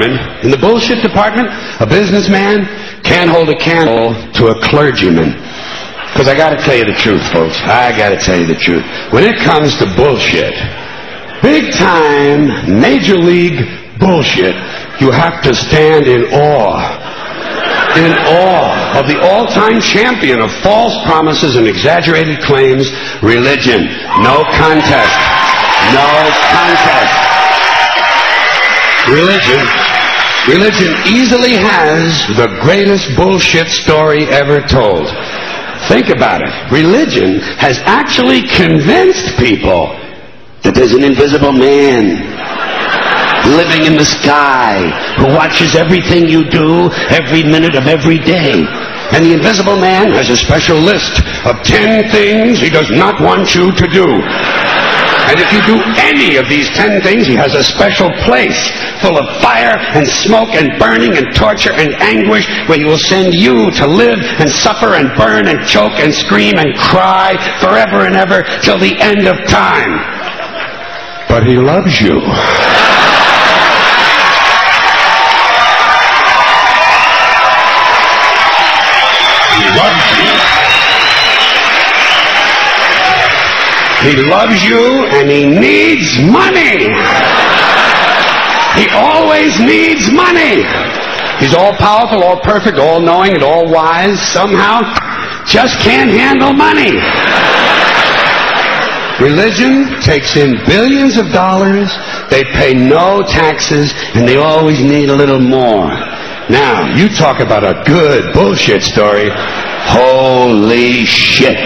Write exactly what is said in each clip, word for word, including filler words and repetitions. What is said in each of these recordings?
In the bullshit department, a businessman can't hold a candle to a clergyman. Because I got to tell you the truth, folks. I got to tell you the truth. When it comes to bullshit, big time, major league bullshit, you have to stand in awe. In awe of the all-time champion of false promises and exaggerated claims, religion. No contest. No contest. Religion. Religion easily has the greatest bullshit story ever told. Think about it. Religion has actually convinced people that there's an invisible man living in the sky who watches everything you do every minute of every day. And the invisible man has a special list of ten things he does not want you to do. And if you do any of these ten things, he has a special place full of fire and smoke and burning and torture and anguish where he will send you to live and suffer and burn and choke and scream and cry forever and ever till the end of time. But he loves you. He loves you. He loves you and he needs money. He always needs money. He's all powerful, all perfect, all knowing, and all wise. Somehow, just can't handle money. Religion takes in billions of dollars. They pay no taxes, and they always need a little more. Now, you talk about a good bullshit story. Holy shit.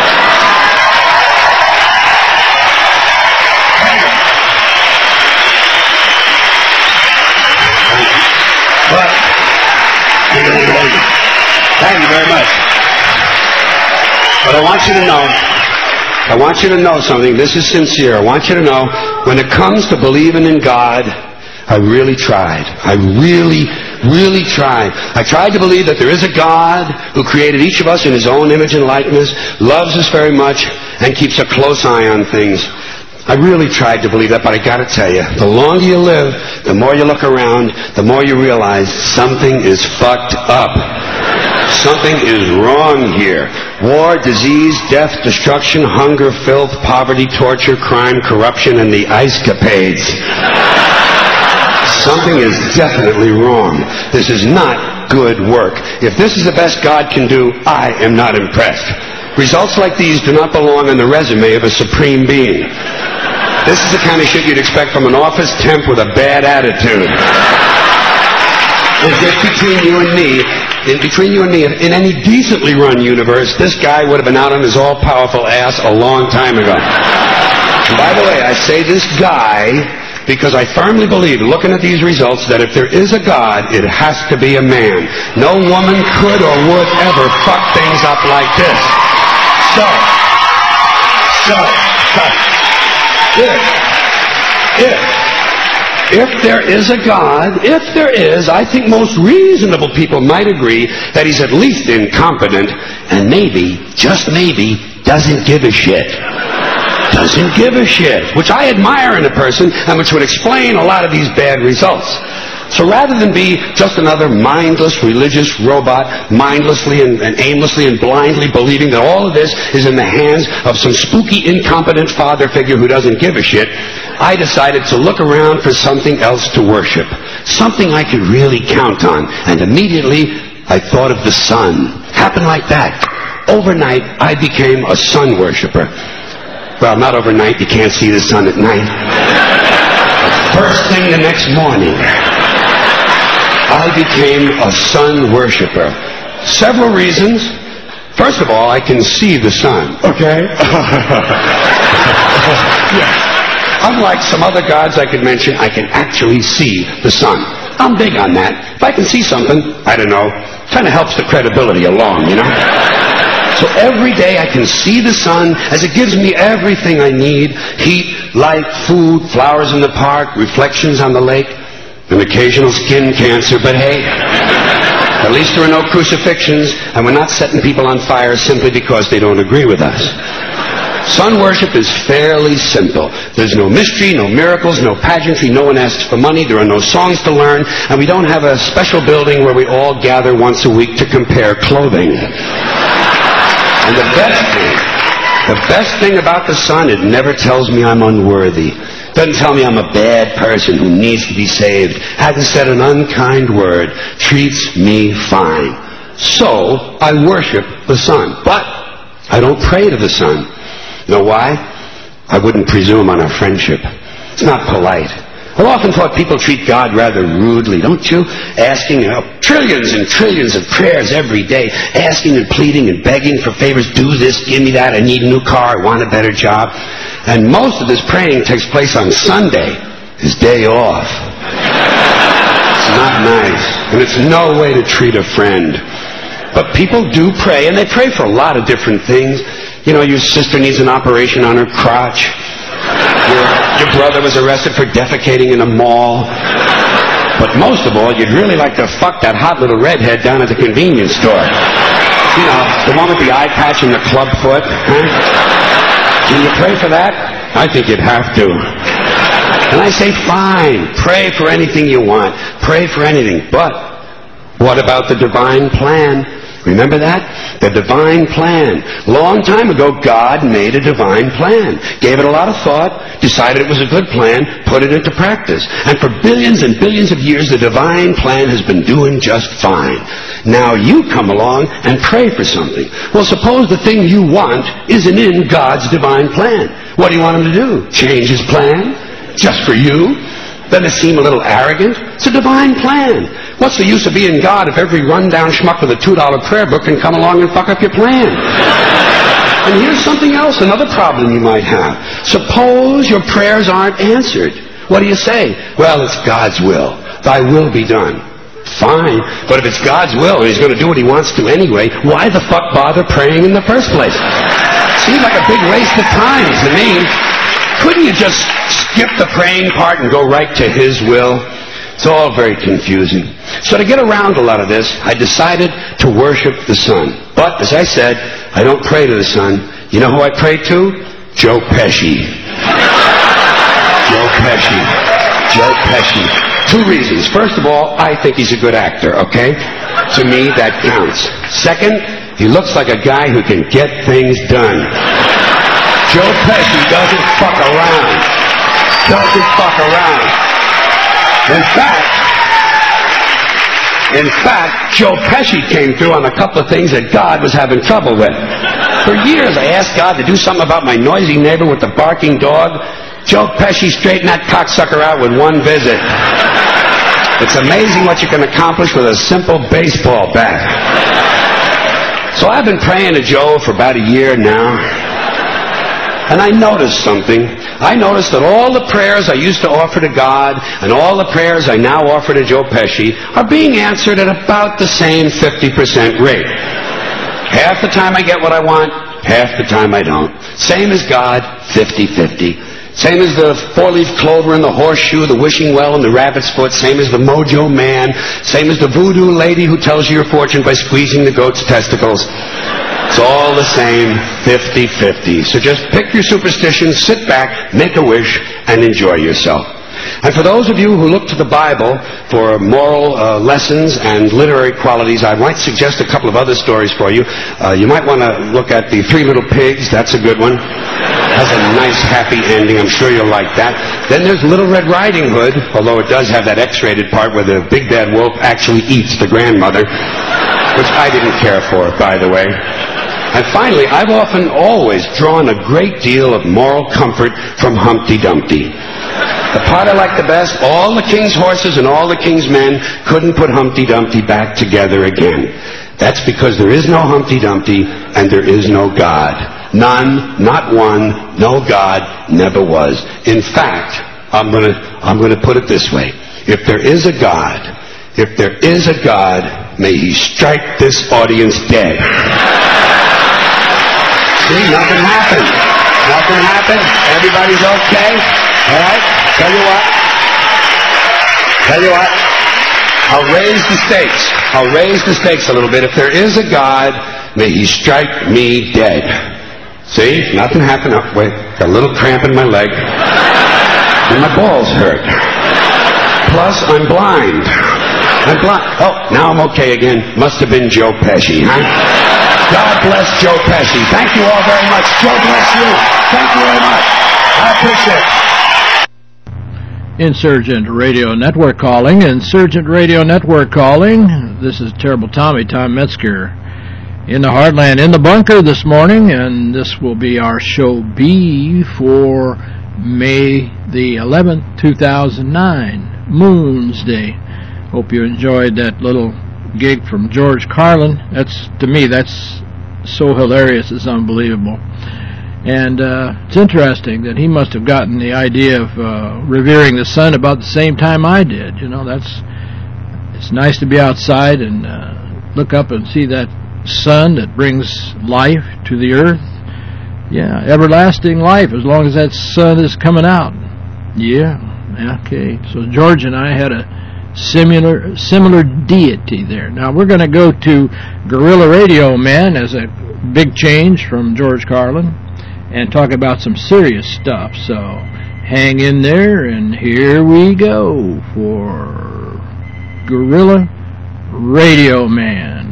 Thank you very much. But I want you to know, I want you to know something. This is sincere. I want you to know, when it comes to believing in God, I really tried. I really, really tried. I tried to believe that there is a God who created each of us in His own image and likeness, loves us very much, and keeps a close eye on things. I really tried to believe that, but I gotta tell you, the longer you live, the more you look around, the more you realize something is fucked up. Something is wrong here. War, disease, death, destruction, hunger, filth, poverty, torture, crime, corruption, and the ice capades. Something is definitely wrong. This is not good work. If this is the best God can do, I am not impressed. Results like these do not belong on the resume of a supreme being. This is the kind of shit you'd expect from an office temp with a bad attitude. As if between you and me, in between you and me, in any decently run universe, this guy would have been out on his all-powerful ass a long time ago. And by the way, I say this guy because I firmly believe, looking at these results, that if there is a God, it has to be a man. No woman could or would ever fuck things up like this. So, so, so, if, if, if there is a God, if there is, I think most reasonable people might agree that he's at least incompetent and maybe, just maybe, doesn't give a shit. Doesn't give a shit, which I admire in a person and which would explain a lot of these bad results. So rather than be just another mindless religious robot, mindlessly and, and aimlessly and blindly believing that all of this is in the hands of some spooky, incompetent father figure who doesn't give a shit, I decided to look around for something else to worship. Something I could really count on. And immediately, I thought of the sun. Happened like that. Overnight, I became a sun worshiper. Well, not overnight. You can't see the sun at night. But first thing the next morning, I became a sun worshiper. Several reasons. First of all, I can see the sun. Okay? Yeah. Unlike some other gods I could mention, I can actually see the sun. I'm big on that. If I can see something, I don't know, kind of helps the credibility along, you know? So every day I can see the sun as it gives me everything I need. Heat, light, food, flowers in the park, reflections on the lake. An occasional skin cancer, but hey, at least there are no crucifixions, and we're not setting people on fire simply because they don't agree with us. Sun worship is fairly simple. There's no mystery, no miracles, no pageantry, no one asks for money, there are no songs to learn, and we don't have a special building where we all gather once a week to compare clothing. And the best thing, the best thing about the sun, it never tells me I'm unworthy. Doesn't tell me I'm a bad person who needs to be saved. Hasn't said an unkind word. Treats me fine. So, I worship the sun. But I don't pray to the sun. You know why? I wouldn't presume on a friendship. It's not polite. I've often thought people treat God rather rudely, don't you? Asking uh, trillions and trillions of prayers every day, asking and pleading and begging for favors. Do this, give me that, I need a new car, I want a better job. And most of this praying takes place on Sunday, his day off. It's not nice, and it's no way to treat a friend. But people do pray, and they pray for a lot of different things. You know, your sister needs an operation on her crotch. Your, your brother was arrested for defecating in a mall. But most of all, you'd really like to fuck that hot little redhead down at the convenience store. You know, the one with the eye patch and the club foot. Huh? Can you pray for that? I think you'd have to. And I say, fine, pray for anything you want. Pray for anything. But what about the divine plan? Remember that? The divine plan. Long time ago, God made a divine plan. Gave it a lot of thought, decided it was a good plan, put it into practice. And for billions and billions of years, the divine plan has been doing just fine. Now you come along and pray for something. Well, suppose the thing you want isn't in God's divine plan. What do you want him to do? Change his plan? Just for you? Doesn't it seem a little arrogant? It's a divine plan. What's the use of being God if every rundown schmuck with a two dollar prayer book can come along and fuck up your plan? And here's something else, another problem you might have. Suppose your prayers aren't answered. What do you say? Well, it's God's will. Thy will be done. Fine, but if it's God's will and he's going to do what he wants to anyway, why the fuck bother praying in the first place? Seems like a big waste of time to me. Couldn't you just skip the praying part and go right to his will? It's all very confusing. So to get around a lot of this, I decided to worship the sun. But, as I said, I don't pray to the sun. You know who I pray to? Joe Pesci. Joe Pesci. Joe Pesci. Two reasons. First of all, I think he's a good actor, okay? To me, that counts. Second, he looks like a guy who can get things done. Joe Pesci doesn't fuck around. Doesn't fuck around. In fact, in fact, Joe Pesci came through on a couple of things that God was having trouble with. For years, I asked God to do something about my noisy neighbor with the barking dog. Joe Pesci straightened that cocksucker out with one visit. It's amazing what you can accomplish with a simple baseball bat. So I've been praying to Joe for about a year now. And I noticed something. I noticed that all the prayers I used to offer to God and all the prayers I now offer to Joe Pesci are being answered at about the same fifty percent rate. Half the time I get what I want, half the time I don't. Same as God, fifty-fifty. Same as the four-leaf clover and the horseshoe, the wishing well and the rabbit's foot. Same as the mojo man. Same as the voodoo lady who tells you your fortune by squeezing the goat's testicles. It's all the same, fifty-fifty. So just pick your superstition, sit back, make a wish, and enjoy yourself. And for those of you who look to the Bible for moral uh, lessons and literary qualities, I might suggest a couple of other stories for you. Uh, you might want to look at The Three Little Pigs. That's a good one. Has a nice, happy ending. I'm sure you'll like that. Then there's Little Red Riding Hood, although it does have that X-rated part where the big bad wolf actually eats the grandmother, which I didn't care for, by the way. And finally, I've often always drawn a great deal of moral comfort from Humpty Dumpty. The part I like the best, all the king's horses and all the king's men couldn't put Humpty Dumpty back together again. That's because there is no Humpty Dumpty and there is no God. None, not one, no God, never was. In fact, I'm gonna, I'm gonna put it this way. If there is a God, if there is a God, may he strike this audience dead. See, nothing happened. Nothing happened. Everybody's okay. All right? Tell you what. Tell you what. I'll raise the stakes. I'll raise the stakes a little bit. If there is a God, may he strike me dead. See? Nothing happened. Oh, wait. Got a little cramp in my leg. And my balls hurt. Plus, I'm blind. I'm blind. Oh, now I'm okay again. Must have been Joe Pesci, huh? God bless Joe Pesci. Thank you all very much. Joe bless you. Thank you very much. I appreciate it. Insurgent Radio Network calling. Insurgent Radio Network calling. This is Terrible Tommy, Tom Metzger, in the Heartland, in the bunker this morning, and this will be our show B for May the eleventh, two thousand nine, Moon's Day. Hope you enjoyed that little gig from George Carlin. That's, to me, that's so hilarious, it's unbelievable. And uh, it's interesting that he must have gotten the idea of uh, revering the sun about the same time I did. You know, that's, it's nice to be outside and uh, look up and see that sun that brings life to the earth. Yeah, everlasting life as long as that sun is coming out. Yeah, okay. So George and I had a similar similar deity there. Now we're going to go to Guerrilla Radio Man as a big change from George Carlin and talk about some serious stuff. So hang in there, and here we go for Guerrilla Radio Man.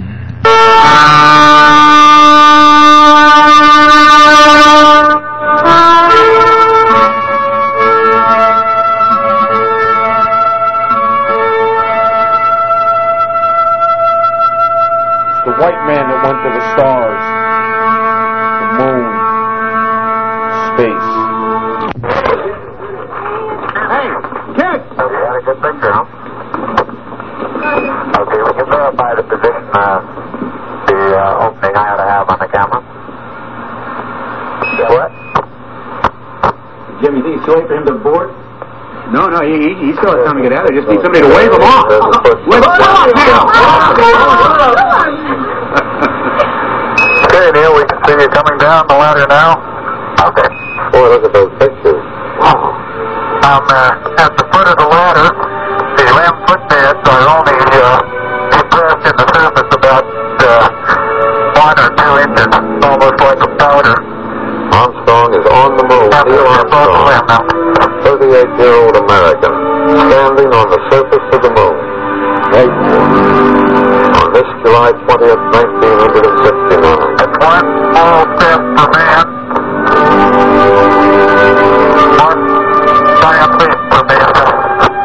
The white man that went to the stars, the moon, space. Hey, kids! So we had a good picture, huh? Okay, we can verify the position, uh, the uh, opening I ought to have on the camera. What? Jim, you think it's too late for him to board? No, no, he, he, he's still has time to get out. He just needs somebody to wave him off. Wave him off now! Okay, Neil, we can see you coming down the ladder now. Okay. Boy, look at those pictures. Wow. Um, uh, at the foot of the ladder, the lamp footbeds are only uh, depressed in the surface about uh, one or two inches, almost like a powder. Armstrong is on the moon. Neil Armstrong, thirty-eight-year-old American, standing on the surface of the moon. Right. On this July twentieth, nineteen sixty-nine. It's one small step for man, one giant leap for mankind.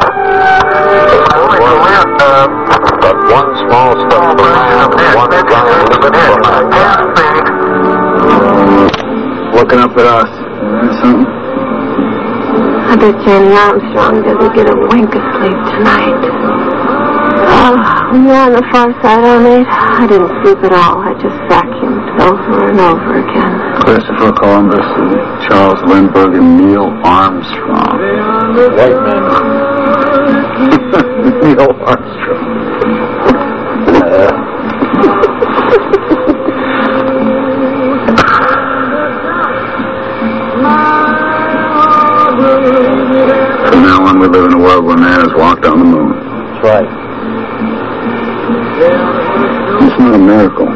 But one small step for man, one giant leap for mankind. Looking up at us. Is something? I bet Jenny Armstrong doesn't get a wink of sleep tonight. Oh, when you're on the far side, Armade, I didn't sleep at all. I just vacuumed over and over again. Christopher Columbus and Charles Lindbergh and Neil Armstrong. White man. Neil Armstrong. From now on, we live in a world where man has walked on the moon. That's right. It's not a miracle.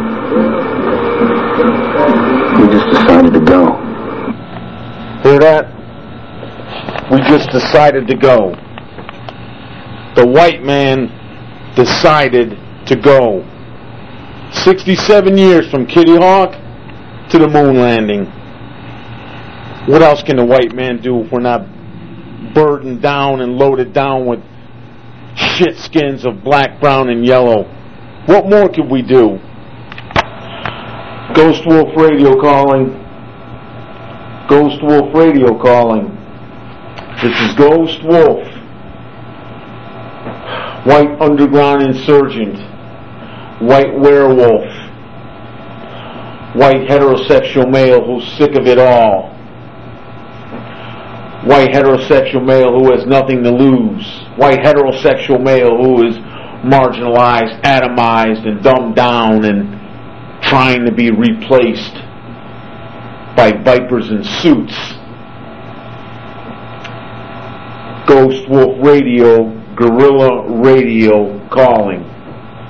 We just decided to go. Hear that? We just decided to go. The white man decided to go. sixty-seven years from Kitty Hawk to the moon landing. What else can the white man do if we're not burdened down and loaded down with shit skins of black, brown, and yellow? What more could we do? Ghost Wolf Radio calling. Ghost Wolf Radio calling. This is Ghost Wolf. White underground insurgent. White werewolf. White heterosexual male who's sick of it all. White heterosexual male who has nothing to lose. White heterosexual male who is marginalized, atomized, and dumbed down and trying to be replaced by vipers in suits. Ghost Wolf Radio, Guerrilla Radio calling.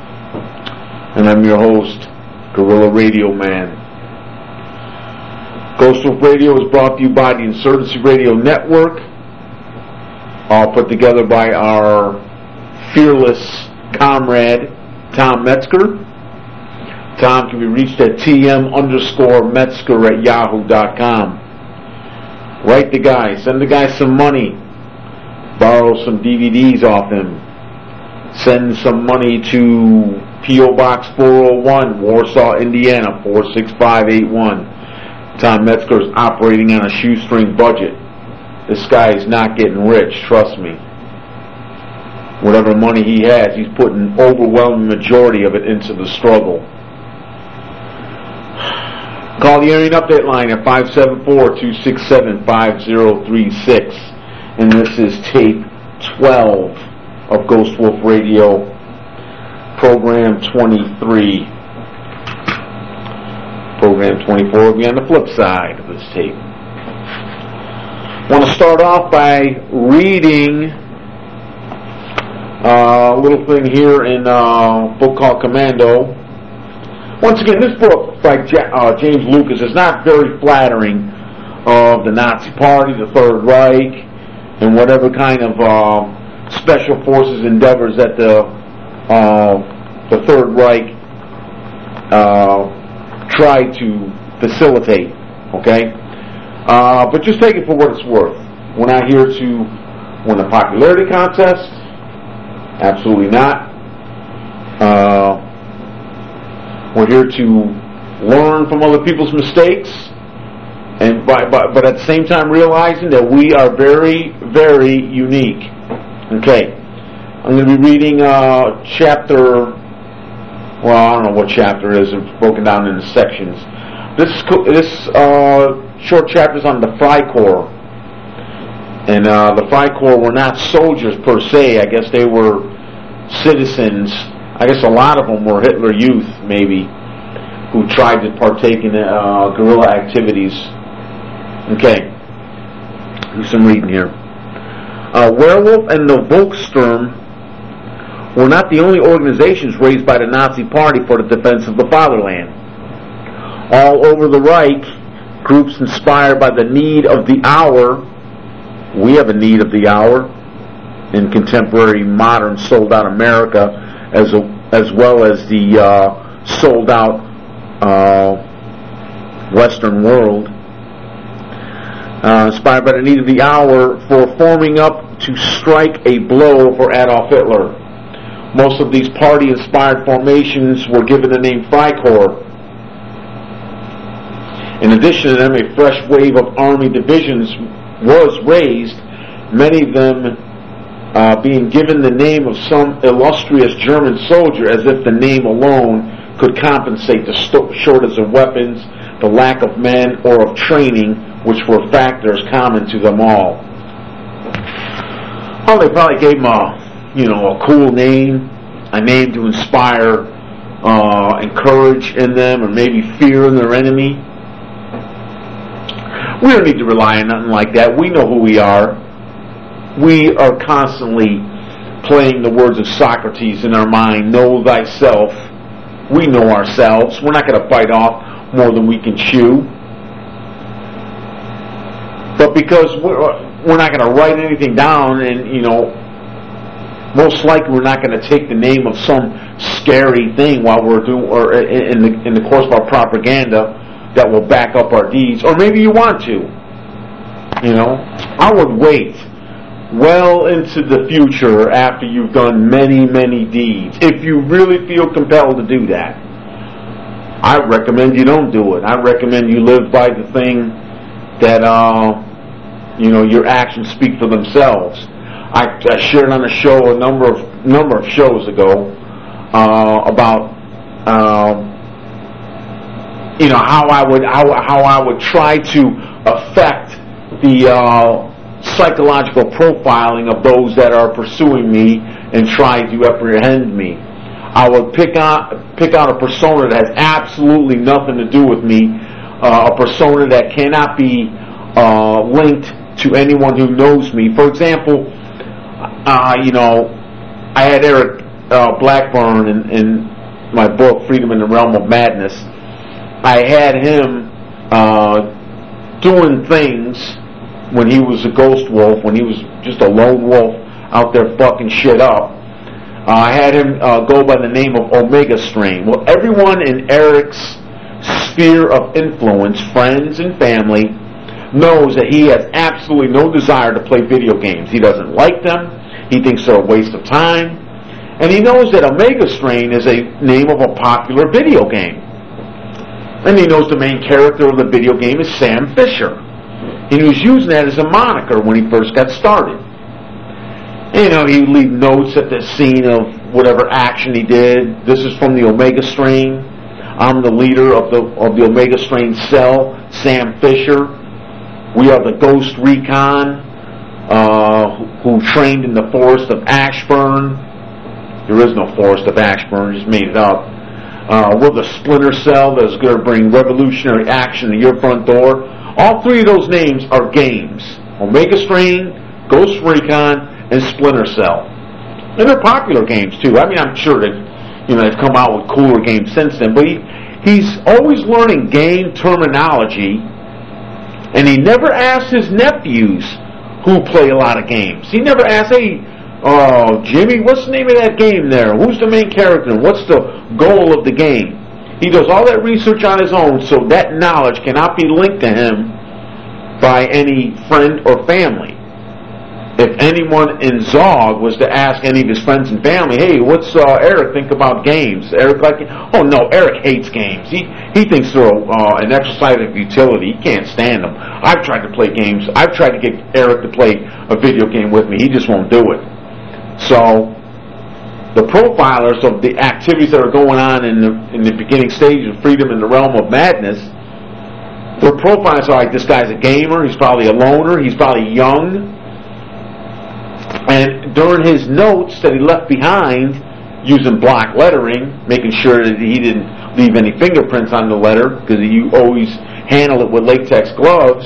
And I'm your host, Guerrilla Radio Man. Ghost Wolf Radio is brought to you by the Insurgency Radio Network, all put together by our fearless comrade, Tom Metzger. Tom can be reached at tm underscore Metzger at yahoo dot com. Write the guy, send the guy some money, borrow some D V Ds off him, send some money to P O Box four oh one, Warsaw, Indiana, four six five eight one. Tom Metzger is operating on a shoestring budget. This guy is not getting rich, trust me. Whatever money he has, he's putting an overwhelming majority of it into the struggle. Call the Area Update line at five seven four, two six seven, five zero three six. And this is tape twelve of Ghost Wolf Radio, program twenty-three. Program twenty-four will be on the flip side of this tape. I want to start off by reading uh, a little thing here in a book called Commando. Once again, this book by Ja- uh, James Lucas is not very flattering of the Nazi Party, the Third Reich, and whatever kind of uh, special forces endeavors that the uh, the Third Reich uh, tried to facilitate. Okay, uh, but just take it for what it's worth. We're not here to win a popularity contest. Absolutely not. Uh, We're here to learn from other people's mistakes, and by, by, but at the same time realizing that we are very, very unique. Okay, I'm going to be reading uh, chapter. Well, I don't know what chapter it is. It's broken down into sections. This this uh, short chapter is on the Freikorps, and uh, the Freikorps were not soldiers per se. I guess they were citizens. I guess a lot of them were Hitler Youth, maybe, who tried to partake in uh, guerrilla activities. Okay, do some reading here. Uh, Werewolf and the Volkssturm were not the only organizations raised by the Nazi Party for the defense of the fatherland. All over the Reich, groups inspired by the need of the hour, we have a need of the hour in contemporary, modern, sold-out America, as a, as well as the uh, sold-out uh, Western world, uh, inspired by the need of the hour for forming up to strike a blow for Adolf Hitler. Most of these party-inspired formations were given the name Freikorps. In addition to them, a fresh wave of army divisions was raised, many of them Uh, being given the name of some illustrious German soldier, as if the name alone could compensate the sto- shortage of weapons, the lack of men, or of training, which were factors common to them all. Well, they probably gave them a, you know, a cool name, a name to inspire uh, encourage in them, or maybe fear in their enemy. We don't need to rely on nothing like that. We know who we are. We are constantly playing the words of Socrates in our mind. Know thyself. We know ourselves. We're not going to bite off more than we can chew. But because we're, we're not going to write anything down, and, you know, most likely we're not going to take the name of some scary thing while we're doing, or in the in the course of our propaganda that will back up our deeds. Or maybe you want to. You know, I would wait well into the future after you've done many, many deeds. If you really feel compelled to do that, I recommend you don't do it. I recommend you live by the thing that, uh, you know, your actions speak for themselves. I, I shared on a show a number of number of shows ago uh, about, uh, you know, how I would how, how I would try to affect the Uh, psychological profiling of those that are pursuing me and trying to apprehend me. I would pick out pick out a persona that has absolutely nothing to do with me, uh, a persona that cannot be uh, linked to anyone who knows me. For example, uh, you know, I had Eric uh, Blackburn in, in my book, Freedom in the Realm of Madness. I had him uh, doing things when he was a ghost wolf, when he was just a lone wolf out there fucking shit up. Uh, I had him uh, go by the name of Omega Strain. Well, everyone in Eric's sphere of influence, friends and family, knows that he has absolutely no desire to play video games. He doesn't like them. He thinks they're a waste of time. And he knows that Omega Strain is a name of a popular video game. And he knows the main character of the video game is Sam Fisher. And he was using that as a moniker when he first got started. And, you know, he would leave notes at the scene of whatever action he did. This is from the Omega Strain. I'm the leader of the of the Omega Strain cell, Sam Fisher. We are the Ghost Recon, uh, who, who trained in the forest of Ashburn. There is no forest of Ashburn, just made it up. Uh, we're the Splinter Cell that's going to bring revolutionary action to your front door. All three of those names are games. Omega Strain, Ghost Recon, and Splinter Cell. And they're popular games, too. I mean, I'm sure that, you know, they've come out with cooler games since then. But he, he's always learning game terminology. And he never asks his nephews who play a lot of games. He never asks, hey, oh, Jimmy, what's the name of that game there? Who's the main character? What's the goal of the game? He does all that research on his own, so that knowledge cannot be linked to him by any friend or family. If anyone in Zog was to ask any of his friends and family, hey, what's uh, Eric think about games? Eric like, oh no, Eric hates games. He he thinks they're uh, an exercise of utility. He can't stand them. I've tried to play games. I've tried to get Eric to play a video game with me. He just won't do it. So the profilers of the activities that are going on in the in the beginning stage of Freedom in the Realm of Madness, their profilers are like, this guy's a gamer. He's probably a loner. He's probably young. And during his notes that he left behind, using block lettering, making sure that he didn't leave any fingerprints on the letter, because you always handle it with latex gloves,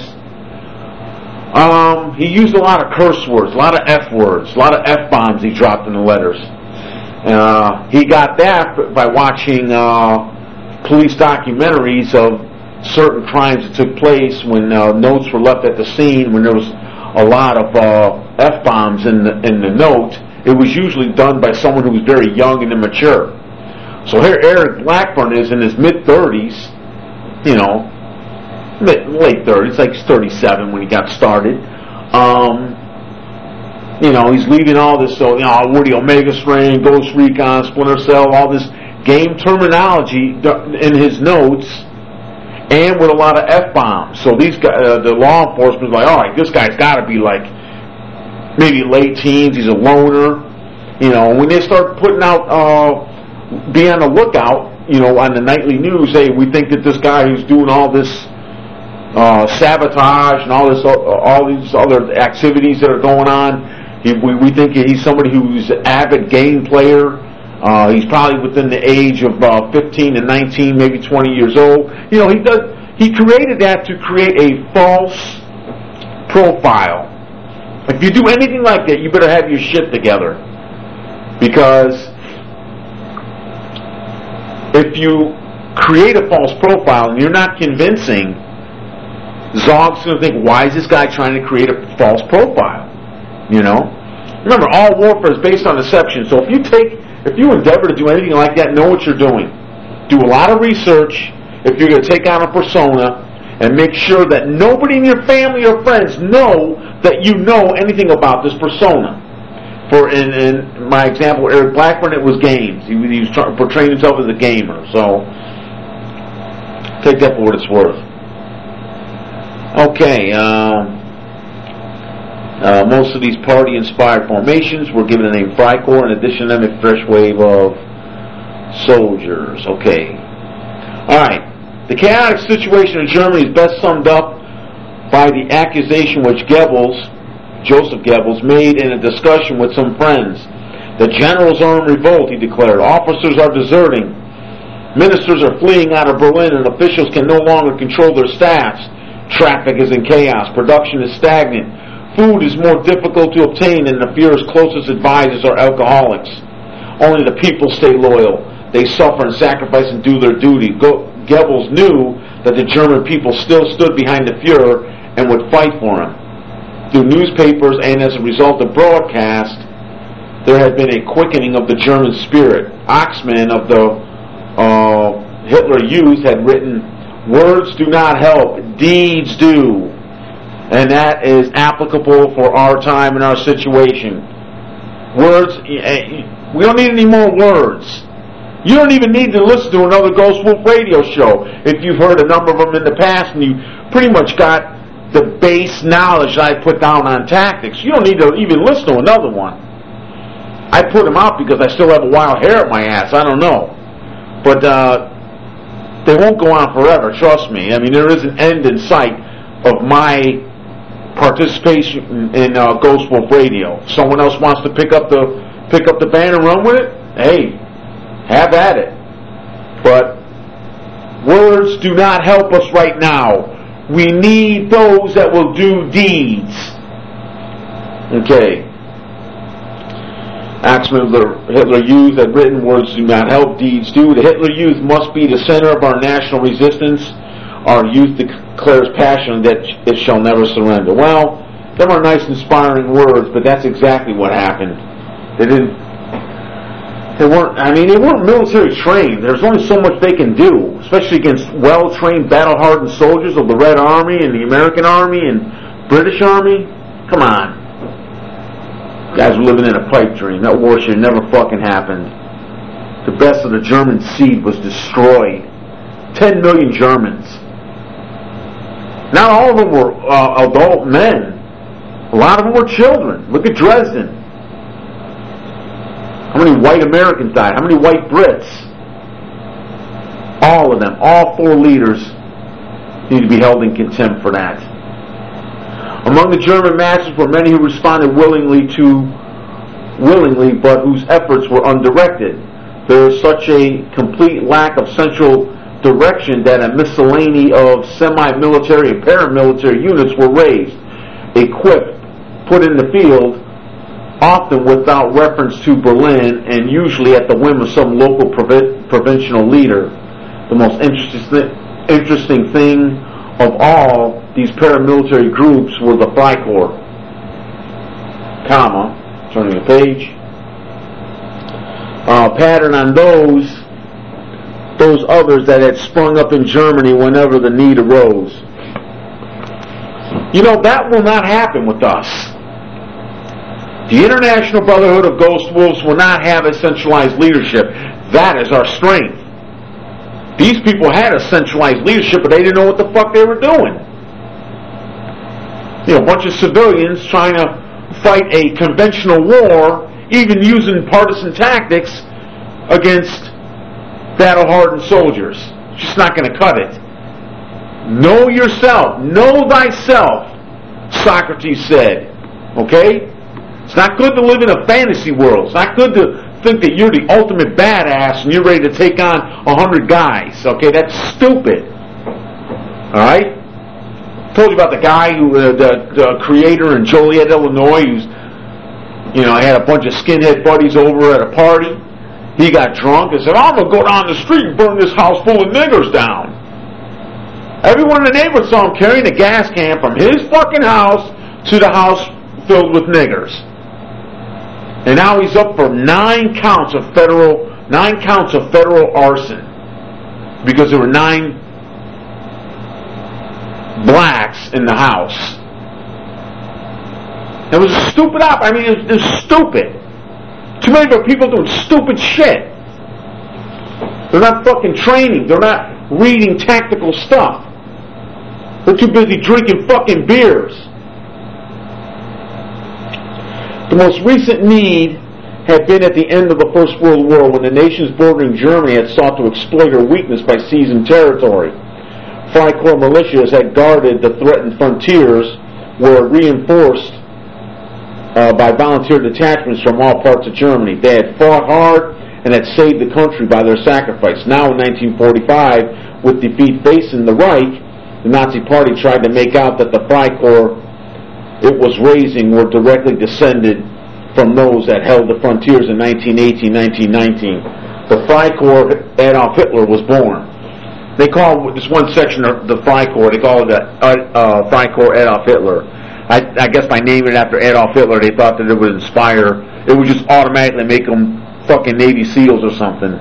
um, he used a lot of curse words, a lot of F words, a lot of F-bombs he dropped in the letters. Uh, he got that by watching uh, police documentaries of certain crimes that took place when uh, notes were left at the scene, when there was a lot of uh, F-bombs in the, in the note. It was usually done by someone who was very young and immature. So here Eric Blackburn is in his mid-thirties, you know, mid, late thirties, like he's thirty-seven when he got started. Um, you know, he's leaving all this, so, you know, what the Omega Strain, Ghost Recon, Splinter Cell, all this game terminology in his notes, and with a lot of F-bombs. So these guys, uh, the law enforcement's like, all right, this guy's got to be like maybe late teens. He's a loner. You know, when they start putting out, uh, be on the lookout, you know, on the nightly news, hey, we think that this guy who's doing all this uh, sabotage and all this, uh, all these other activities that are going on, he, we, we think he's somebody who's an avid game player. Uh, he's probably within the age of uh, fifteen and nineteen, maybe twenty years old. You know, he does. He created that to create a false profile. If you do anything like that, you better have your shit together, because if you create a false profile and you're not convincing, Zog's going to think, why is this guy trying to create a false profile? You know. Remember, all warfare is based on deception. So if you take If you endeavor to do anything like that, know what you're doing. Do a lot of research if you're going to take on a persona, and make sure that nobody in your family or friends know that you know anything about this persona. For in, in my example, Eric Blackburn, it was games. He, he was trying, portraying himself as a gamer. So take that for what it's worth. Okay. Um, Uh, most of these party-inspired formations were given the name Freikorps. In addition to them, a fresh wave of soldiers. Okay. Alright. The chaotic situation in Germany is best summed up by the accusation which Goebbels, Joseph Goebbels, made in a discussion with some friends. The generals are in revolt, he declared. Officers are deserting. Ministers are fleeing out of Berlin, and officials can no longer control their staffs. Traffic is in chaos. Production is stagnant. Food is more difficult to obtain, and the Fuhrer's closest advisors are alcoholics. Only the people stay loyal. They suffer and sacrifice and do their duty. Go- Goebbels knew that the German people still stood behind the Fuhrer and would fight for him. Through newspapers and as a result of broadcast, there had been a quickening of the German spirit. Oxman of the uh, Hitler Youth had written, "Words do not help, deeds do." And that is applicable for our time and our situation. Words, we don't need any more words. You don't even need to listen to another Ghost Wolf radio show if you've heard a number of them in the past and you pretty much got the base knowledge I put down on tactics. You don't need to even listen to another one. I put them out because I still have a wild hair at my ass. I don't know. But uh, they won't go on forever, trust me. I mean, there is an end in sight of my participation in uh, Ghost Wolf Radio. If someone else wants to pick up the pick up the band and run with it, hey, have at it. But words do not help us right now. We need those that will do deeds. Okay. Axman of the Hitler Youth had written, "Words do not help, deeds do. The Hitler Youth must be the center of our national resistance. Our youth declares passionately that it shall never surrender." Well, them are nice, inspiring words, but that's exactly what happened. They didn't. They weren't. I mean, they weren't military trained. There's only so much they can do, especially against well-trained, battle-hardened soldiers of the Red Army and the American Army and British Army. Come on. Guys were living in a pipe dream. That war should never fucking happened. The best of the German seed was destroyed. Ten million Germans. Not all of them were uh, adult men. A lot of them were children. Look at Dresden. How many white Americans died? How many white Brits? All of them. All four leaders need to be held in contempt for that. Among the German masses were many who responded willingly to, willingly, but whose efforts were undirected. There is such a complete lack of central direction that a miscellany of semi-military and paramilitary units were raised, equipped, put in the field, often without reference to Berlin and usually at the whim of some local provi- provincial leader. The most interesting, interesting thing of all, these paramilitary groups were the Freikorps, comma, turning the page, uh, pattern on those, those others that had sprung up in Germany whenever the need arose. You know, that will not happen with us. The International Brotherhood of Ghost Wolves will not have a centralized leadership. That is our strength. These people had a centralized leadership, but they didn't know what the fuck they were doing. You know, a bunch of civilians trying to fight a conventional war, even using partisan tactics against battle-hardened soldiers. It's just not going to cut it. Know yourself. Know thyself, Socrates said. Okay? It's not good to live in a fantasy world. It's not good to think that you're the ultimate badass and you're ready to take on a hundred guys. Okay? That's stupid. Alright? I told you about the guy who, uh, the, the creator in Joliet, Illinois, who's, you know, had a bunch of skinhead buddies over at a party. He got drunk and said, "I'm going to go down the street and burn this house full of niggers down." Everyone in the neighborhood saw him carrying a gas can from his fucking house to the house filled with niggers. And now he's up for nine counts of federal, nine counts of federal arson. Because there were nine blacks in the house. It was a stupid op. I mean, it was, it was stupid. Too many people doing stupid shit. They're not fucking training. They're not reading tactical stuff. They're too busy drinking fucking beers. The most recent need had been at the end of the First World War, when the nations bordering Germany had sought to exploit her weakness by seizing territory. Freikorps militias had guarded the threatened frontiers, were reinforced uh, by volunteer detachments from all parts of Germany. They had fought hard and had saved the country by their sacrifice. Now in nineteen forty-five, with defeat facing the Reich, the Nazi Party tried to make out that the Freikorps it was raising were directly descended from those that held the frontiers in nineteen eighteen, nineteen nineteen. The Freikorps Adolf Hitler was born. They call this one section of the Freikorps, they call it the uh, Freikorps Adolf Hitler. I, I guess by naming it after Adolf Hitler, they thought that it would inspire, it would just automatically make them fucking Navy SEALs or something.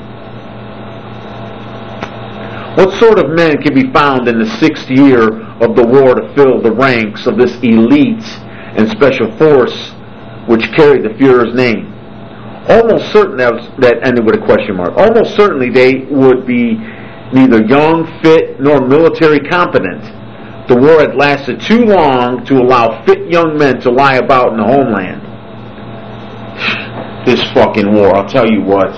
What sort of men can be found in the sixth year of the war to fill the ranks of this elite and special force which carried the Führer's name? Almost certain that, was, that ended with a question mark. Almost certainly they would be neither young, fit, nor military competent. The war had lasted too long to allow fit young men to lie about in the homeland. This fucking war, I'll tell you what.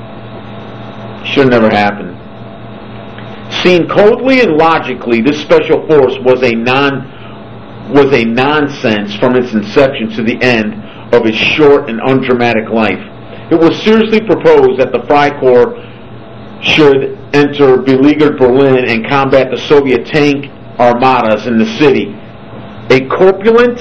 Should have never happened. Seen coldly and logically, this special force was a non was a nonsense from its inception to the end of its short and undramatic life. It was seriously proposed that the Freikorps should enter beleaguered Berlin and combat the Soviet tank armadas in the city. A corpulent,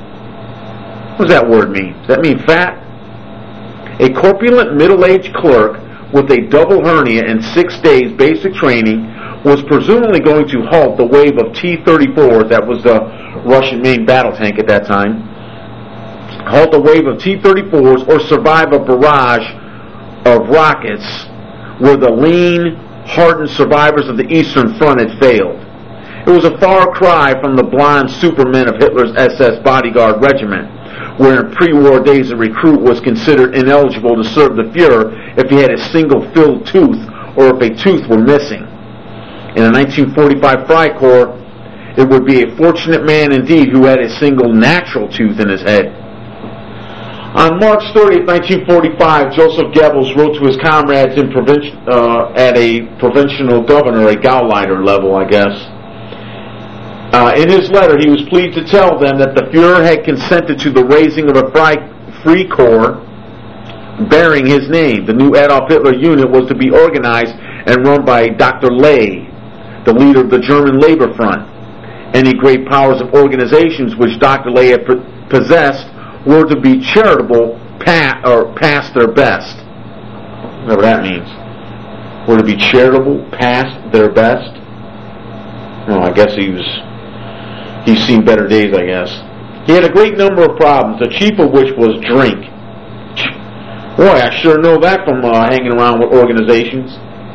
what does that word mean? Does that mean fat? A corpulent middle-aged clerk with a double hernia and six days basic training was presumably going to halt the wave of T thirty-fours, that was the Russian main battle tank at that time, halt the wave of T thirty-fours or survive a barrage of rockets where the lean, hardened survivors of the Eastern Front had failed. It was a far cry from the blonde supermen of Hitler's S S bodyguard regiment, where in pre-war days a recruit was considered ineligible to serve the Fuhrer if he had a single filled tooth or if a tooth were missing. In the nineteen forty-five Freikorps, it would be a fortunate man indeed who had a single natural tooth in his head. On March thirtieth, nineteen forty-five, Joseph Goebbels wrote to his comrades in provincial, uh, at a provincial governor, a Gauleiter level, I guess. Uh, in his letter, he was pleased to tell them that the Fuhrer had consented to the raising of a free corps bearing his name. The new Adolf Hitler unit was to be organized and run by Doctor Ley, the leader of the German Labor Front. Any great powers of organizations which Doctor Ley had possessed were to be charitable pa- or past their best. Whatever that means. Were to be charitable past their best? Well, I guess he was... He's seen better days, I guess. He had a great number of problems, the chief of which was drink. Boy, I sure know that from uh, hanging around with organizations.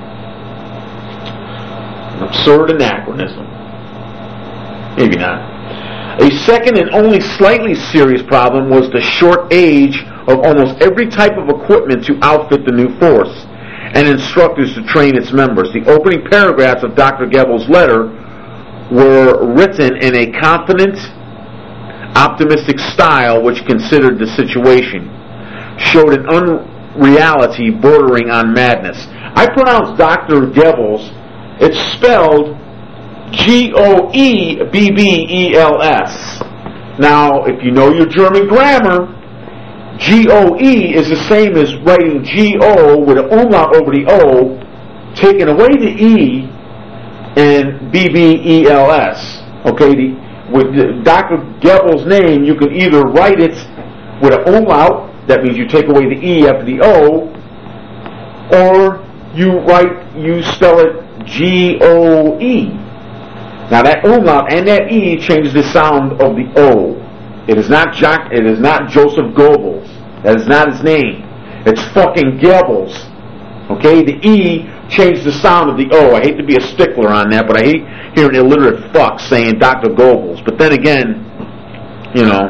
An absurd anachronism. Maybe not. A second and only slightly serious problem was the short age of almost every type of equipment to outfit the new force, and instructors to train its members. The opening paragraphs of Doctor Goebbels' letter were written in a confident, optimistic style which considered the situation, showed an unreality bordering on madness. I pronounce Doctor Goebbels, it's spelled G O E B B E L S. Now, if you know your German grammar, G O E is the same as writing G O with an umlaut over the O, taking away the E, and B B E L S. Okay, the, with the, Doctor Goebbels' name, you can either write it with an umlaut, that means you take away the E after the O, or you write, you spell it G O E. Now that umlaut and that E changes the sound of the O. It is not Jack, it is not Joseph Goebbels. That is not his name. It's fucking Goebbels. Okay, the E changed the sound of the O. I hate to be a stickler on that, but I hate hearing illiterate fucks saying Doctor Goebbels. But then again, you know,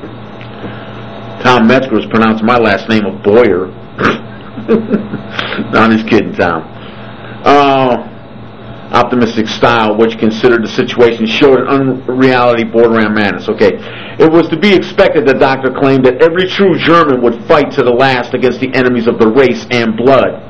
Tom Metzger was pronouncing my last name a Boyer. No, I'm just kidding, Tom. Uh, optimistic style, which considered the situation, showed an unreality bordering on madness. Okay, it was to be expected, the doctor claimed, that every true German would fight to the last against the enemies of the race and blood.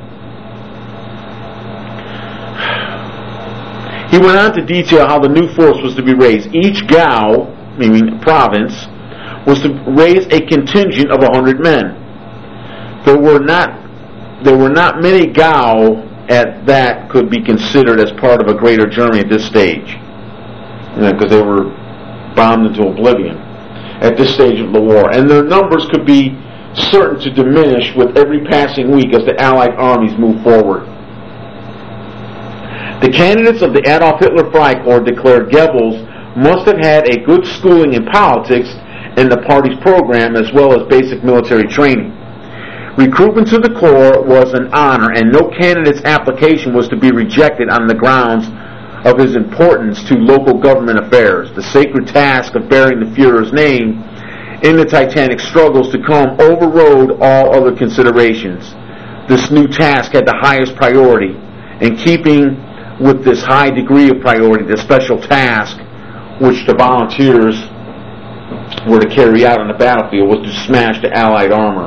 He went on to detail how the new force was to be raised. Each Gau, meaning province, was to raise a contingent of a hundred men. There were not, there were not many Gau at that could be considered as part of a greater Germany at this stage, because you know, they were bombed into oblivion at this stage of the war, and their numbers could be certain to diminish with every passing week as the Allied armies moved forward. The candidates of the Adolf Hitler Freikorps declared Goebbels must have had a good schooling in politics and the party's program, as well as basic military training. Recruitment to the Corps was an honor, and no candidate's application was to be rejected on the grounds of his importance to local government affairs. The sacred task of bearing the Führer's name in the titanic struggles to come overrode all other considerations. This new task had the highest priority. In keeping with this high degree of priority, the special task which the volunteers were to carry out on the battlefield was to smash the Allied armor.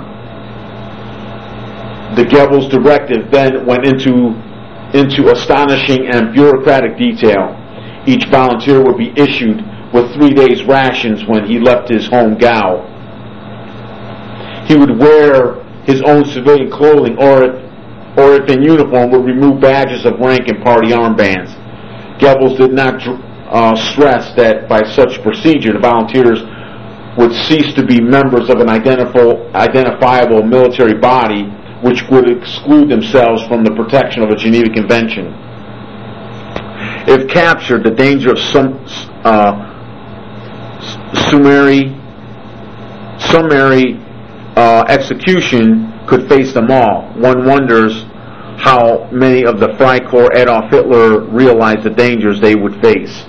The Goebbels directive then went into, into astonishing and bureaucratic detail. Each volunteer would be issued with three days' rations when he left his home Gau. He would wear his own civilian clothing, or if, or if in uniform, would remove badges of rank and party armbands. Goebbels did not uh, stress that by such procedure, the volunteers would cease to be members of an identifiable military body, which would exclude themselves from the protection of a Geneva Convention. If captured, the danger of some uh, summary, summary uh, execution could face them all. One wonders how many of the Freikorps Adolf Hitler realized the dangers they would face.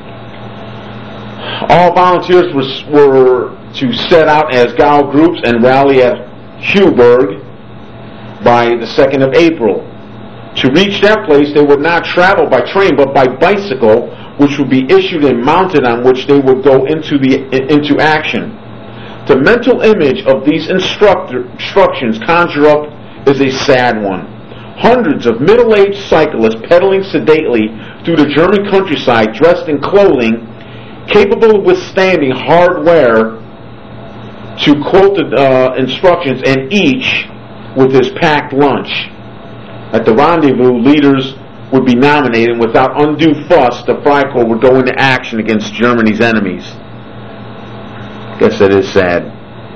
All volunteers were, were to set out as Gau groups and rally at Heuberg by the second of April. To reach that place, they would not travel by train, but by bicycle, which would be issued and mounted, on which they would go into the into action. The mental image of these instructor, instructions conjure up is a sad one. Hundreds of middle-aged cyclists pedaling sedately through the German countryside, dressed in clothing capable of withstanding hard wear, to quote the uh, instructions, and each with his packed lunch. At the rendezvous, leaders would be nominated, and without undue fuss, the Freikorps would go into action against Germany's enemies. Guess that is sad.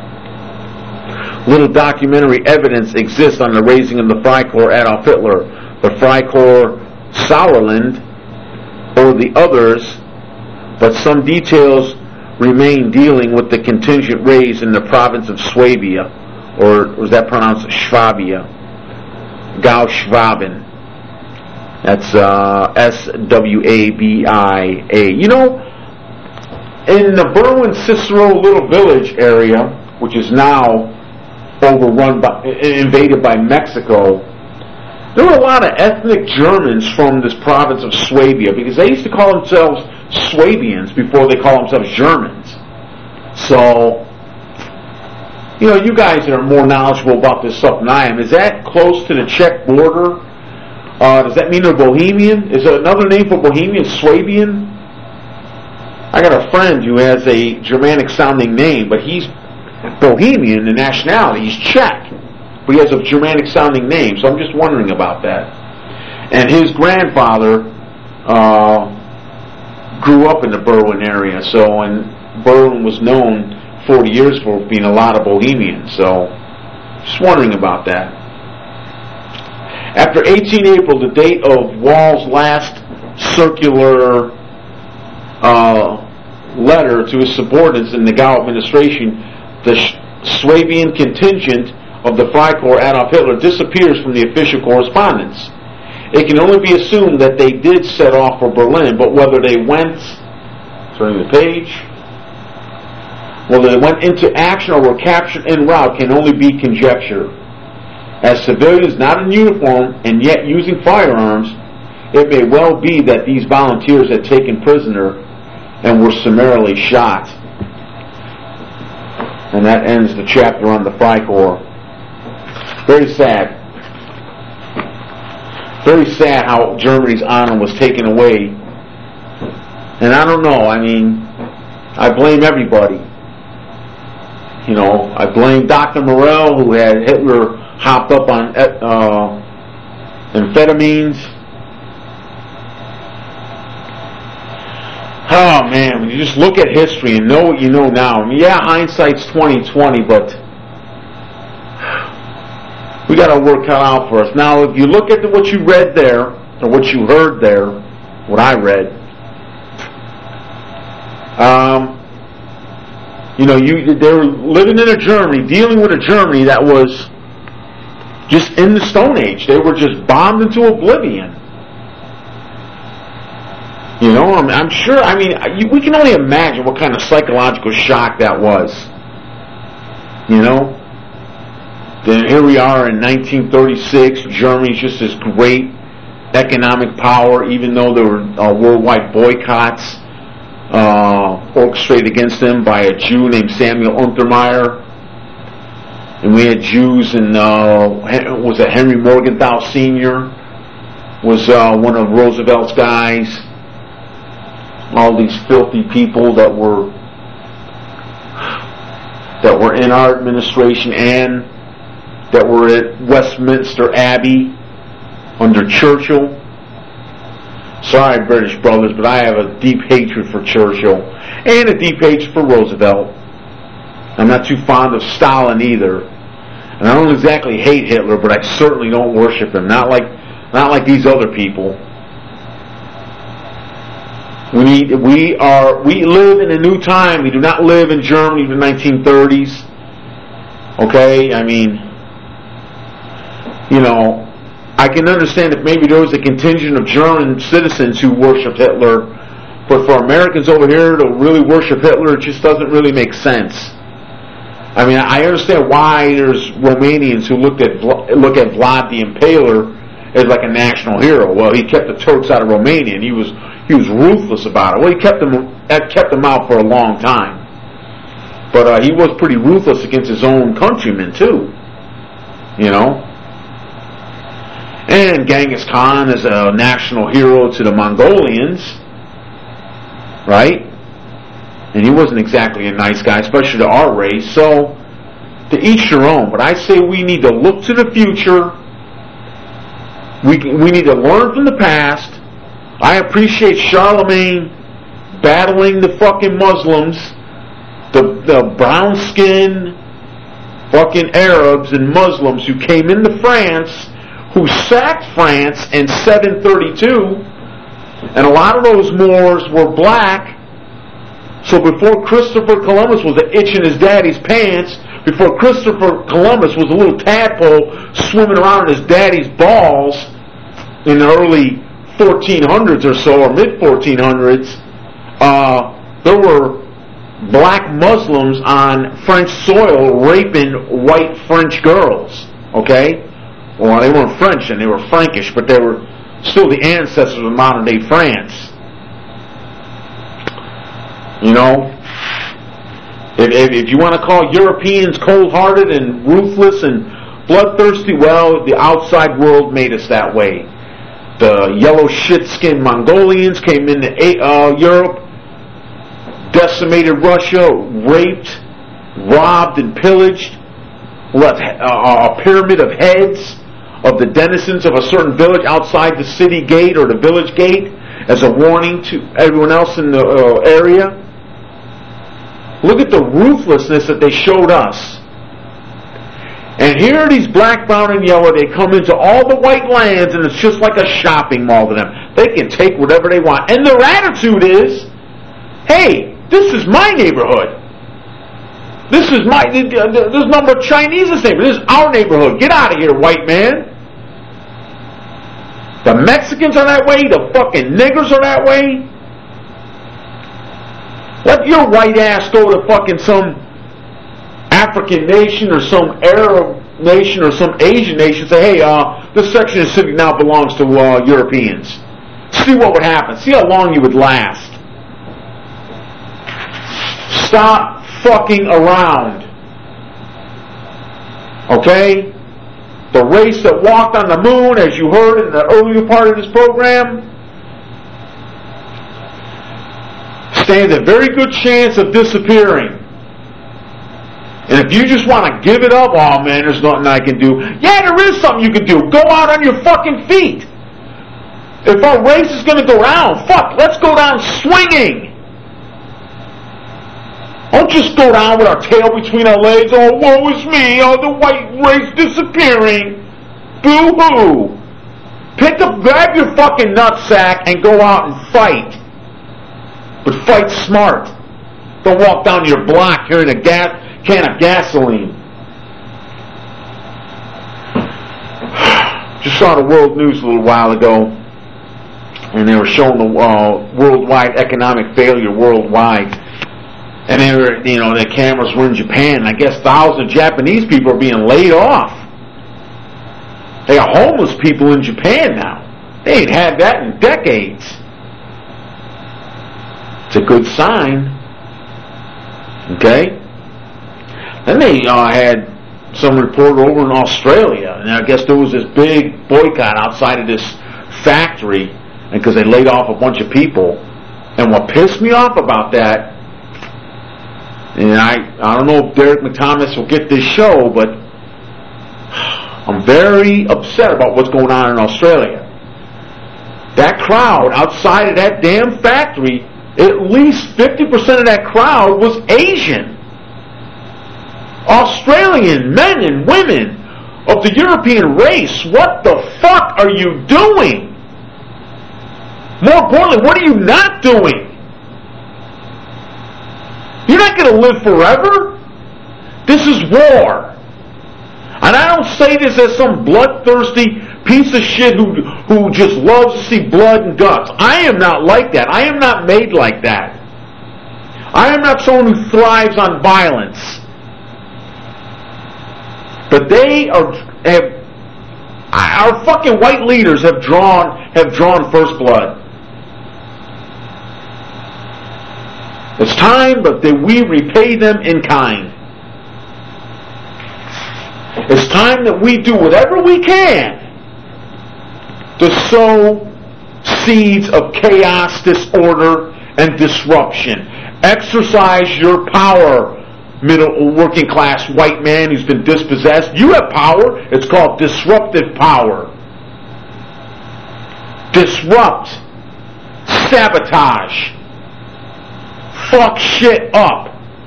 Little documentary evidence exists on the raising of the Freikorps Adolf Hitler, the Freikorps Sauerland, or the others, but some details remain dealing with the contingent raised in the province of Swabia, or was that pronounced Schwabia? Gau Schwaben. That's uh, S W A B I A. You know, in the Berlin-Cicero little village area, which is now overrun by, invaded by Mexico, there were a lot of ethnic Germans from this province of Swabia, because they used to call themselves Swabians before they call themselves Germans. So, you know, you guys that are more knowledgeable about this stuff than I am, is that close to the Czech border? Uh, does that mean they're Bohemian? Is there another name for Bohemian, Swabian? I got a friend who has a Germanic-sounding name, but he's Bohemian in nationality. He's Czech, but he has a Germanic-sounding name, so I'm just wondering about that. And his grandfather uh, grew up in the Berlin area, so, and Berlin was known forty years for being a lot of Bohemians, so just wondering about that. After eighteen April, the date of Wall's last circular uh, letter to his subordinates in the Gau administration, the Swabian contingent of the Freikorps Adolf Hitler disappears from the official correspondence. It can only be assumed that they did set off for Berlin, but whether they went, turning the page, whether they went into action or were captured en route can only be conjecture. As civilians not in uniform and yet using firearms, it may well be that these volunteers had taken prisoner and were summarily shot. And that ends the chapter on the Freikorps. Very sad. Very sad how Germany's honor was taken away. And I don't know, I mean, I blame everybody. You know, I blame Doctor Morell, who had Hitler hopped up on uh, amphetamines. Oh man, when you just look at history and know what you know now, I mean, yeah, hindsight's twenty twenty, but we got our work cut out for us. Now, if you look at what you read there, or what you heard there, what I read, um, you know, you they were living in a Germany, dealing with a Germany that was just in the Stone Age. They were just bombed into oblivion. You know, I'm, I'm sure, I mean, you, we can only imagine what kind of psychological shock that was. You know? Then here we are in nineteen thirty-six, Germany's just this great economic power, even though there were uh, worldwide boycotts uh, orchestrated against them by a Jew named Samuel Untermyer. And we had Jews in, uh, was it Henry Morgenthau Senior was uh, one of Roosevelt's guys. All these filthy people that were that were in our administration and that were at Westminster Abbey under Churchill. Sorry, British brothers, but I have a deep hatred for Churchill and a deep hatred for Roosevelt. I'm not too fond of Stalin either. And I don't exactly hate Hitler, but I certainly don't worship him. Not like not like these other people. We need, we are, we live in a new time. We do not live in Germany in the nineteen thirties. Okay? I mean, you know, I can understand if maybe there was a contingent of German citizens who worshipped Hitler, but for Americans over here to really worship Hitler, it just doesn't really make sense. I mean, I understand why there's Romanians who looked at look at Vlad the Impaler as like a national hero. Well, he kept the Turks out of Romania, and he was he was ruthless about it. Well, he kept them kept them out for a long time, but uh, he was pretty ruthless against his own countrymen too. You know. And Genghis Khan is a national hero to the Mongolians, right? And he wasn't exactly a nice guy, especially to our race. So, to each your own. But I say we need to look to the future. We we need to learn from the past. I appreciate Charlemagne battling the fucking Muslims, the the brown skinned fucking Arabs and Muslims who came into France, who sacked France in seven thirty-two, and a lot of those Moors were black. So before Christopher Columbus was an itch in his daddy's pants, before Christopher Columbus was a little tadpole swimming around in his daddy's balls in the early fourteen hundreds or so, or mid fourteen hundreds, uh, there were black Muslims on French soil raping white French girls. Okay? Well, they weren't French and they were Frankish, but they were still the ancestors of modern day France. You know, if, if, if you want to call Europeans cold-hearted and ruthless and bloodthirsty, well, the outside world made us that way. The yellow shit-skinned Mongolians came into uh, Europe, decimated Russia, raped, robbed, and pillaged, left a, a pyramid of heads of the denizens of a certain village outside the city gate or the village gate as a warning to everyone else in the uh, area. Look at the ruthlessness that they showed us. And here are these black, brown, and yellow. They come into all the white lands, and it's just like a shopping mall to them. They can take whatever they want. And their attitude is, hey, this is my neighborhood. This is my, there's no more Chinese in this neighborhood. This is our neighborhood. Get out of here, white man. The Mexicans are that way. The fucking niggers are that way. Let your white ass go to fucking some African nation or some Arab nation or some Asian nation and say, hey, uh, this section of the city now belongs to uh, Europeans. See what would happen. See how long you would last. Stop fucking around. Okay? The race that walked on the moon, as you heard in the earlier part of this program, stands a very good chance of disappearing. And if you just want to give it up, oh man, there's nothing I can do. Yeah, there is something you can do. Go out on your fucking feet. If our race is going to go down, fuck, let's go down swinging. Don't just go down with our tail between our legs. Oh, woe is me. Oh, the white race disappearing. Boo-hoo. Pick up, grab your fucking nutsack and go out and fight. But fight smart. Don't walk down your block carrying a gas, can of gasoline. Just saw the world news a little while ago, and they were showing the uh, worldwide economic failure worldwide. And they were, you know, the cameras were in Japan. And I guess thousands of Japanese people are being laid off. They got homeless people in Japan now. They ain't had that in decades. It's a good sign. Okay? Then they uh, had some reporter over in Australia, and I guess there was this big boycott outside of this factory because they laid off a bunch of people. And what pissed me off about that, and I, I don't know if Derek McThomas will get this show, but I'm very upset about what's going on in Australia. That crowd outside of that damn factory, at least fifty percent of that crowd was Asian. Australian men and women of the European race. What the fuck are you doing? More importantly, what are you not doing? You're not going to live forever. This is war. And I don't say this as some bloodthirsty piece of shit who, who just loves to see blood and guts. I am not like that. I am not made like that. I am not someone who thrives on violence. But they are have our fucking white leaders have drawn have drawn first blood. It's time that we repay them in kind. It's time that we do whatever we can to sow seeds of chaos, disorder, and disruption. Exercise your power, middle working class white man who's been dispossessed. You have power. It's called disruptive power. Disrupt. Sabotage. Fuck shit up.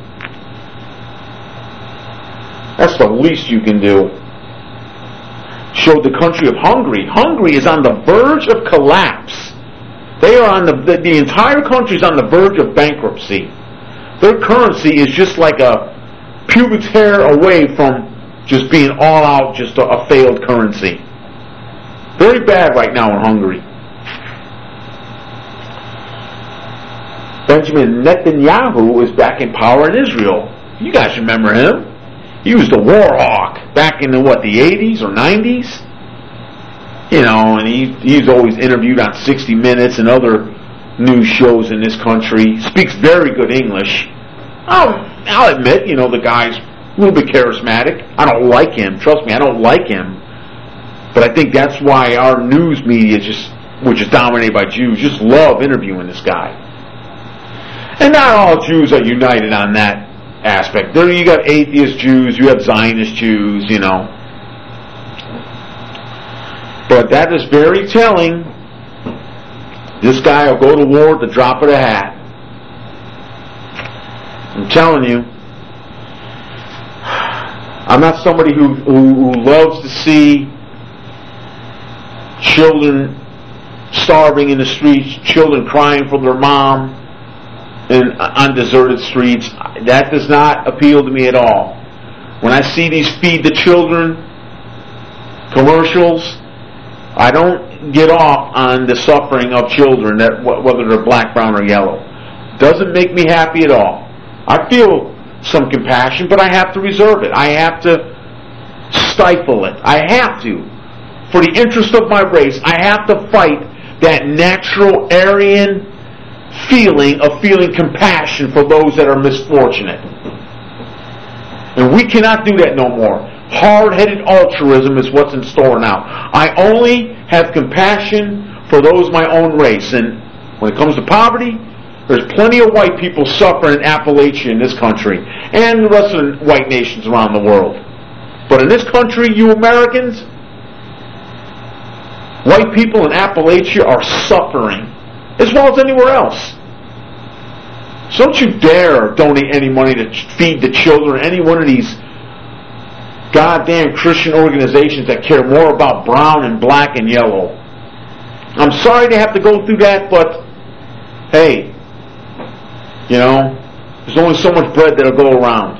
That's the least you can do. Showed the country of Hungary. Hungary is on the verge of collapse. They are on the, the, the entire country is on the verge of bankruptcy. Their currency is just like a pubic hair away from just being all out, just a, a failed currency. Very bad right now in Hungary. Benjamin Netanyahu is back in power in Israel. You guys remember him? He was the war hawk back in the, what, the eighties or nineties? You know, and he he's always interviewed on sixty minutes and other news shows in this country. Speaks very good English. I'll, I'll admit, you know, the guy's a little bit charismatic. I don't like him. Trust me, I don't like him. But I think that's why our news media, just which is dominated by Jews, just love interviewing this guy. And not all Jews are united on that aspect. There you got atheist Jews, you have Zionist Jews, you know. But that is very telling. This guy will go to war at the drop of a hat. I'm telling you. I'm not somebody who, who, who loves to see children starving in the streets, children crying for their mom in, on deserted streets. That does not appeal to me at all. When I see these feed the children commercials, I don't get off on the suffering of children, that whether they're black, brown, or yellow. Doesn't make me happy at all. I feel some compassion, but I have to reserve it. I have to stifle it. I have to. For the interest of my race, I have to fight that natural Aryan feeling of feeling compassion for those that are misfortunate. And we cannot do that no more. Hard-headed altruism is what's in store now. I only have compassion for those of my own race. And when it comes to poverty, there's plenty of white people suffering in Appalachia in this country and the rest of the white nations around the world. But in this country, you Americans, white people in Appalachia are suffering as well as anywhere else. So don't you dare donate any money to feed the children, any one of these goddamn Christian organizations that care more about brown and black and yellow. I'm sorry to have to go through that, but hey, you know, there's only so much bread that'll go around.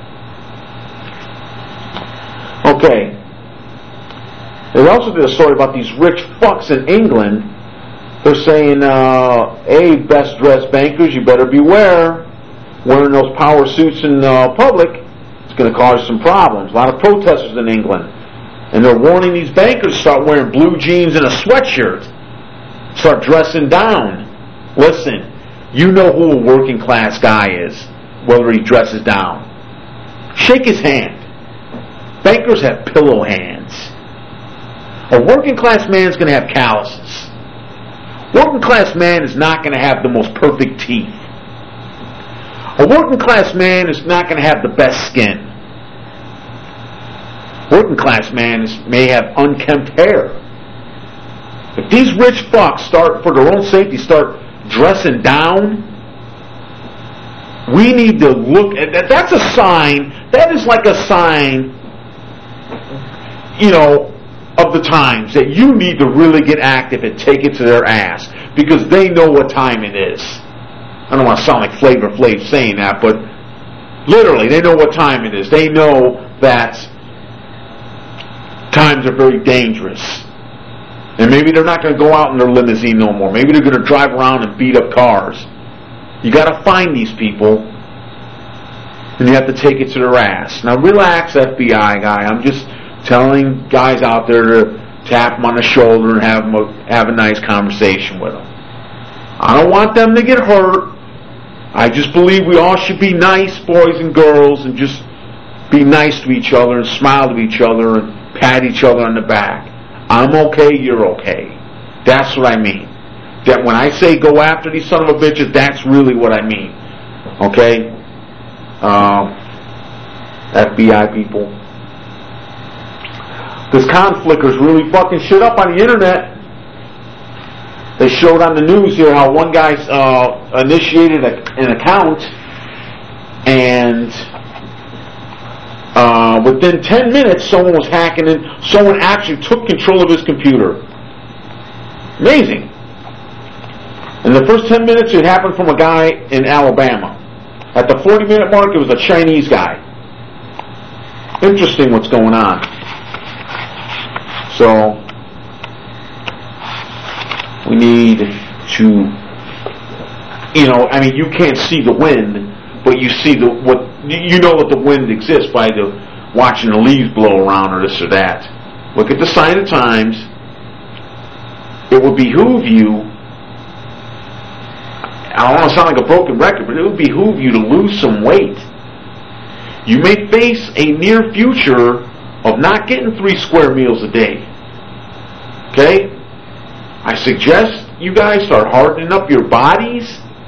Okay. They also did a story about these rich fucks in England. They're saying, uh, hey, best dressed bankers, you better beware. Wearing those power suits in uh, public, it's going to cause some problems. A lot of protesters in England. And they're warning these bankers to start wearing blue jeans and a sweatshirt. Start dressing down. Listen, you know who a working class guy is, whether he dresses down. Shake his hand. Bankers have pillow hands. A working class man is going to have calluses. Working class man is not going to have the most perfect teeth. A working class man is not going to have the best skin. Working class man is, may have unkempt hair. If these rich fucks start, for their own safety, start dressing down, we need to look at that. That's a sign. That is like a sign, you know, of the times that you need to really get active and take it to their ass, because they know what time it is. I don't want to sound like Flavor Flav saying that, but literally they know what time it is. They know that times are very dangerous. And maybe they're not going to go out in their limousine no more. Maybe they're going to drive around and beat up cars. You got to find these people, and you have to take it to their ass. Now relax, F B I guy. I'm just telling guys out there to tap them on the shoulder and have them a, have a nice conversation with them. I don't want them to get hurt. I just believe we all should be nice boys and girls and just be nice to each other and smile to each other and pat each other on the back. I'm okay, you're okay. That's what I mean. That when I say go after these son of a bitches, that's really what I mean. Okay? Um, F B I people. This conflictors really fucking shit up on the internet. They showed on the news here how one guy uh, initiated a, an account, and uh, within ten minutes someone was hacking in. Someone actually took control of his computer. Amazing. In the first ten minutes it happened from a guy in Alabama. At the forty minute mark it was a Chinese guy. Interesting what's going on. So we need to, you know, I mean, you can't see the wind, but you see the what you know that the wind exists by the watching the leaves blow around or this or that. Look at the sign of times. It would behoove you. I don't want to sound like a broken record, but it would behoove you to lose some weight. You may face a near future of not getting three square meals a day. Okay? I suggest you guys start hardening up your bodies,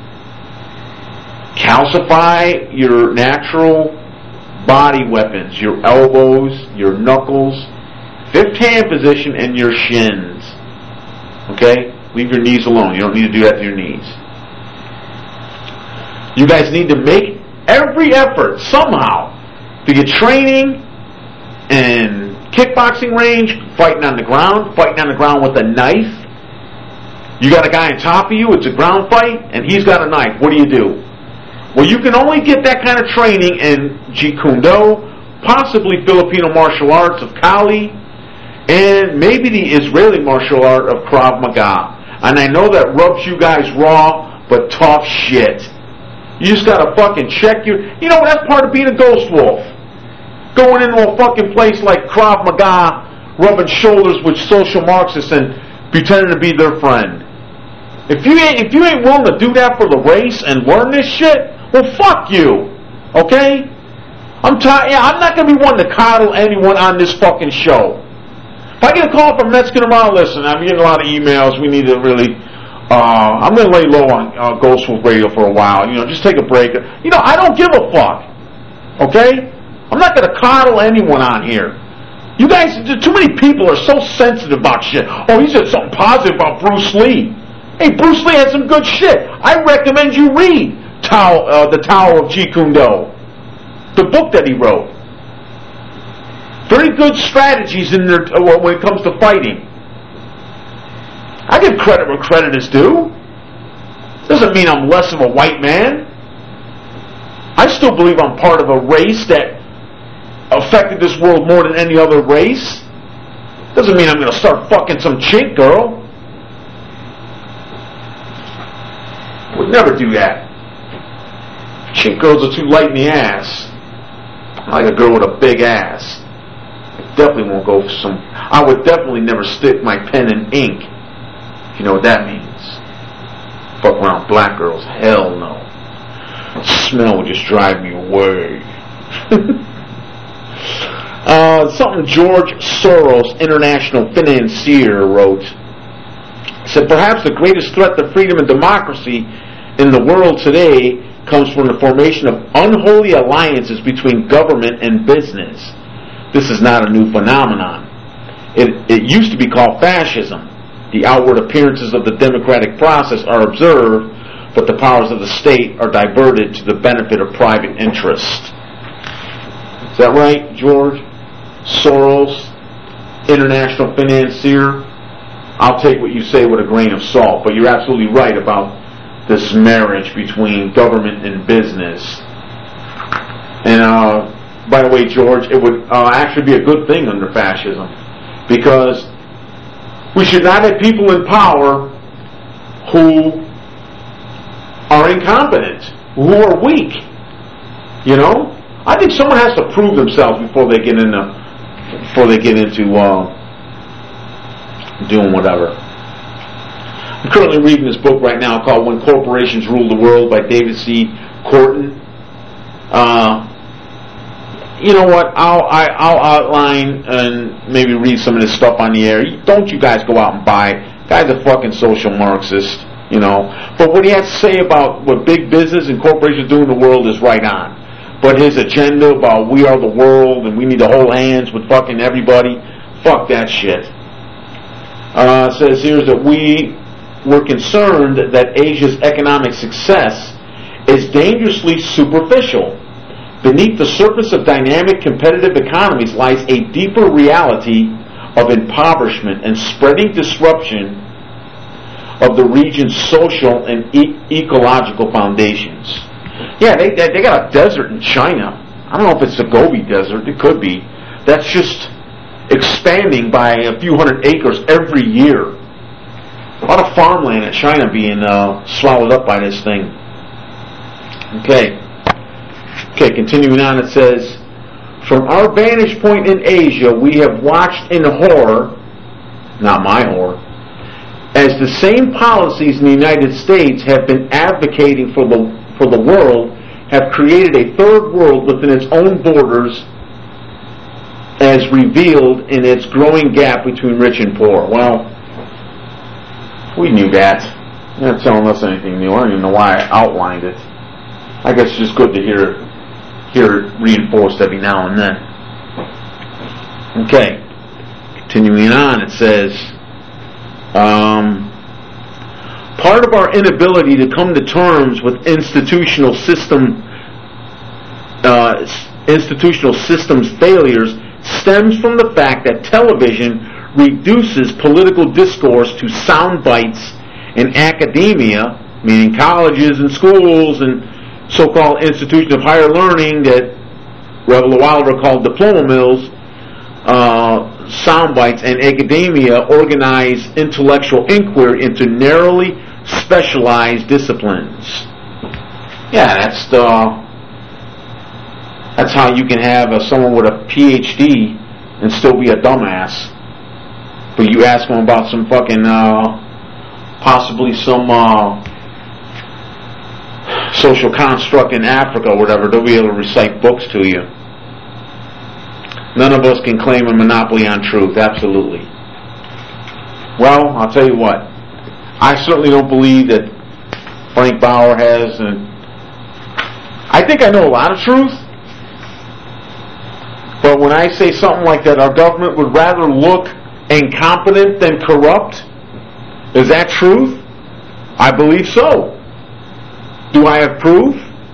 calcify your natural body weapons, your elbows, your knuckles, fifth hand position, and your shins. Okay? Leave your knees alone. You don't need to do that to your knees. You guys need to make every effort somehow to get training and kickboxing range, fighting on the ground, fighting on the ground with a knife. You got a guy on top of you, it's a ground fight, and he's got a knife. What do you do? Well, you can only get that kind of training in Jeet Kune Do, possibly Filipino martial arts of Kali, and maybe the Israeli martial art of Krav Maga. And I know that rubs you guys raw, but tough shit. You just gotta fucking check your... You know, that's part of being a ghost wolf. Going into a fucking place like Krav Maga, rubbing shoulders with social Marxists and pretending to be their friend. If you ain't, if you ain't willing to do that for the race and learn this shit, well, fuck you. Okay? I'm tired. Yeah, I'm not gonna be one to coddle anyone on this fucking show. If I get a call from Metzger tomorrow, listen, I'm getting a lot of emails. We need to really... Uh, I'm going to lay low on uh, Ghost Wolf Radio for a while. You know, just take a break. You know, I don't give a fuck. Okay? I'm not going to coddle anyone on here. You guys, too many people are so sensitive about shit. Oh, he said something positive about Bruce Lee. Hey, Bruce Lee had some good shit. I recommend you read Tao, uh, The Tao of Jeet Kune Do, the book that he wrote. Very good strategies in there uh, when it comes to fighting. I give credit where credit is due. Doesn't mean I'm less of a white man. I still believe I'm part of a race that affected this world more than any other race. Doesn't mean I'm going to start fucking some chink girl. Would never do that. Chink girls are too light in the ass. I like a girl with a big ass. Definitely won't go for some. I would definitely never stick my pen in ink. If you know what that means. Fuck around black girls. Hell no. The smell would just drive me away. uh, something George Soros, international financier, wrote. He said, perhaps the greatest threat to freedom and democracy in the world today comes from the formation of unholy alliances between government and business. This is not a new phenomenon. It, it used to be called fascism. The outward appearances of the democratic process are observed, but the powers of the state are diverted to the benefit of private interest. Is that right, George Soros, international financier? I'll take what you say with a grain of salt, but you're absolutely right about this marriage between government and business. And uh, by the way, George, it would uh, actually be a good thing under fascism, because we should not have people in power who are incompetent, who are weak. You know, I think someone has to prove themselves before they get into before they get into uh, doing whatever. I'm currently reading this book right now called "When Corporations Rule the World" by David C. Corton. Uh, you know what? I'll I, I'll outline and maybe read some of this stuff on the air. Don't you guys go out and buy it. Guy's a fucking social Marxist, you know. But what he has to say about what big business and corporations do in the world is right on. But his agenda about we are the world and we need to hold hands with fucking everybody, fuck that shit. Uh, it says here that we were concerned that Asia's economic success is dangerously superficial. Beneath the surface of dynamic competitive economies lies a deeper reality of impoverishment and spreading disruption of the region's social and e- ecological foundations. Yeah, they, they they got a desert in China. I don't know if it's the Gobi Desert. It could be. That's just expanding by a few hundred acres every year. A lot of farmland in China being uh, swallowed up by this thing. Okay. Okay, continuing on, it says, from our vantage point in Asia, we have watched in horror, not my horror, as the same policies in the United States have been advocating for the for the world have created a third world within its own borders, as revealed in its growing gap between rich and poor. Well, we knew that. You're not telling us anything new. I don't even know why I outlined it. I guess it's just good to hear hear it reinforced every now and then. Okay. Continuing on, it says, um, part of our inability to come to terms with institutional system uh, institutional systems failures stems from the fact that television reduces political discourse to sound bites, and academia, meaning colleges and schools and so-called institutions of higher learning that Reverend Wilder called diploma mills, uh, sound bites, and academia organize intellectual inquiry into narrowly specialized disciplines. Yeah, that's the, that's how you can have a, someone with a P H D and still be a dumbass. But you ask them about some fucking, uh, possibly some uh, social construct in Africa or whatever, they'll be able to recite books to you. None of us can claim a monopoly on truth, absolutely. Well, I'll tell you what, I certainly don't believe that Frank Bauer has, and I think I know a lot of truth, but when I say something like that, our government would rather look incompetent than corrupt, is that truth? I believe so. Do I have proof?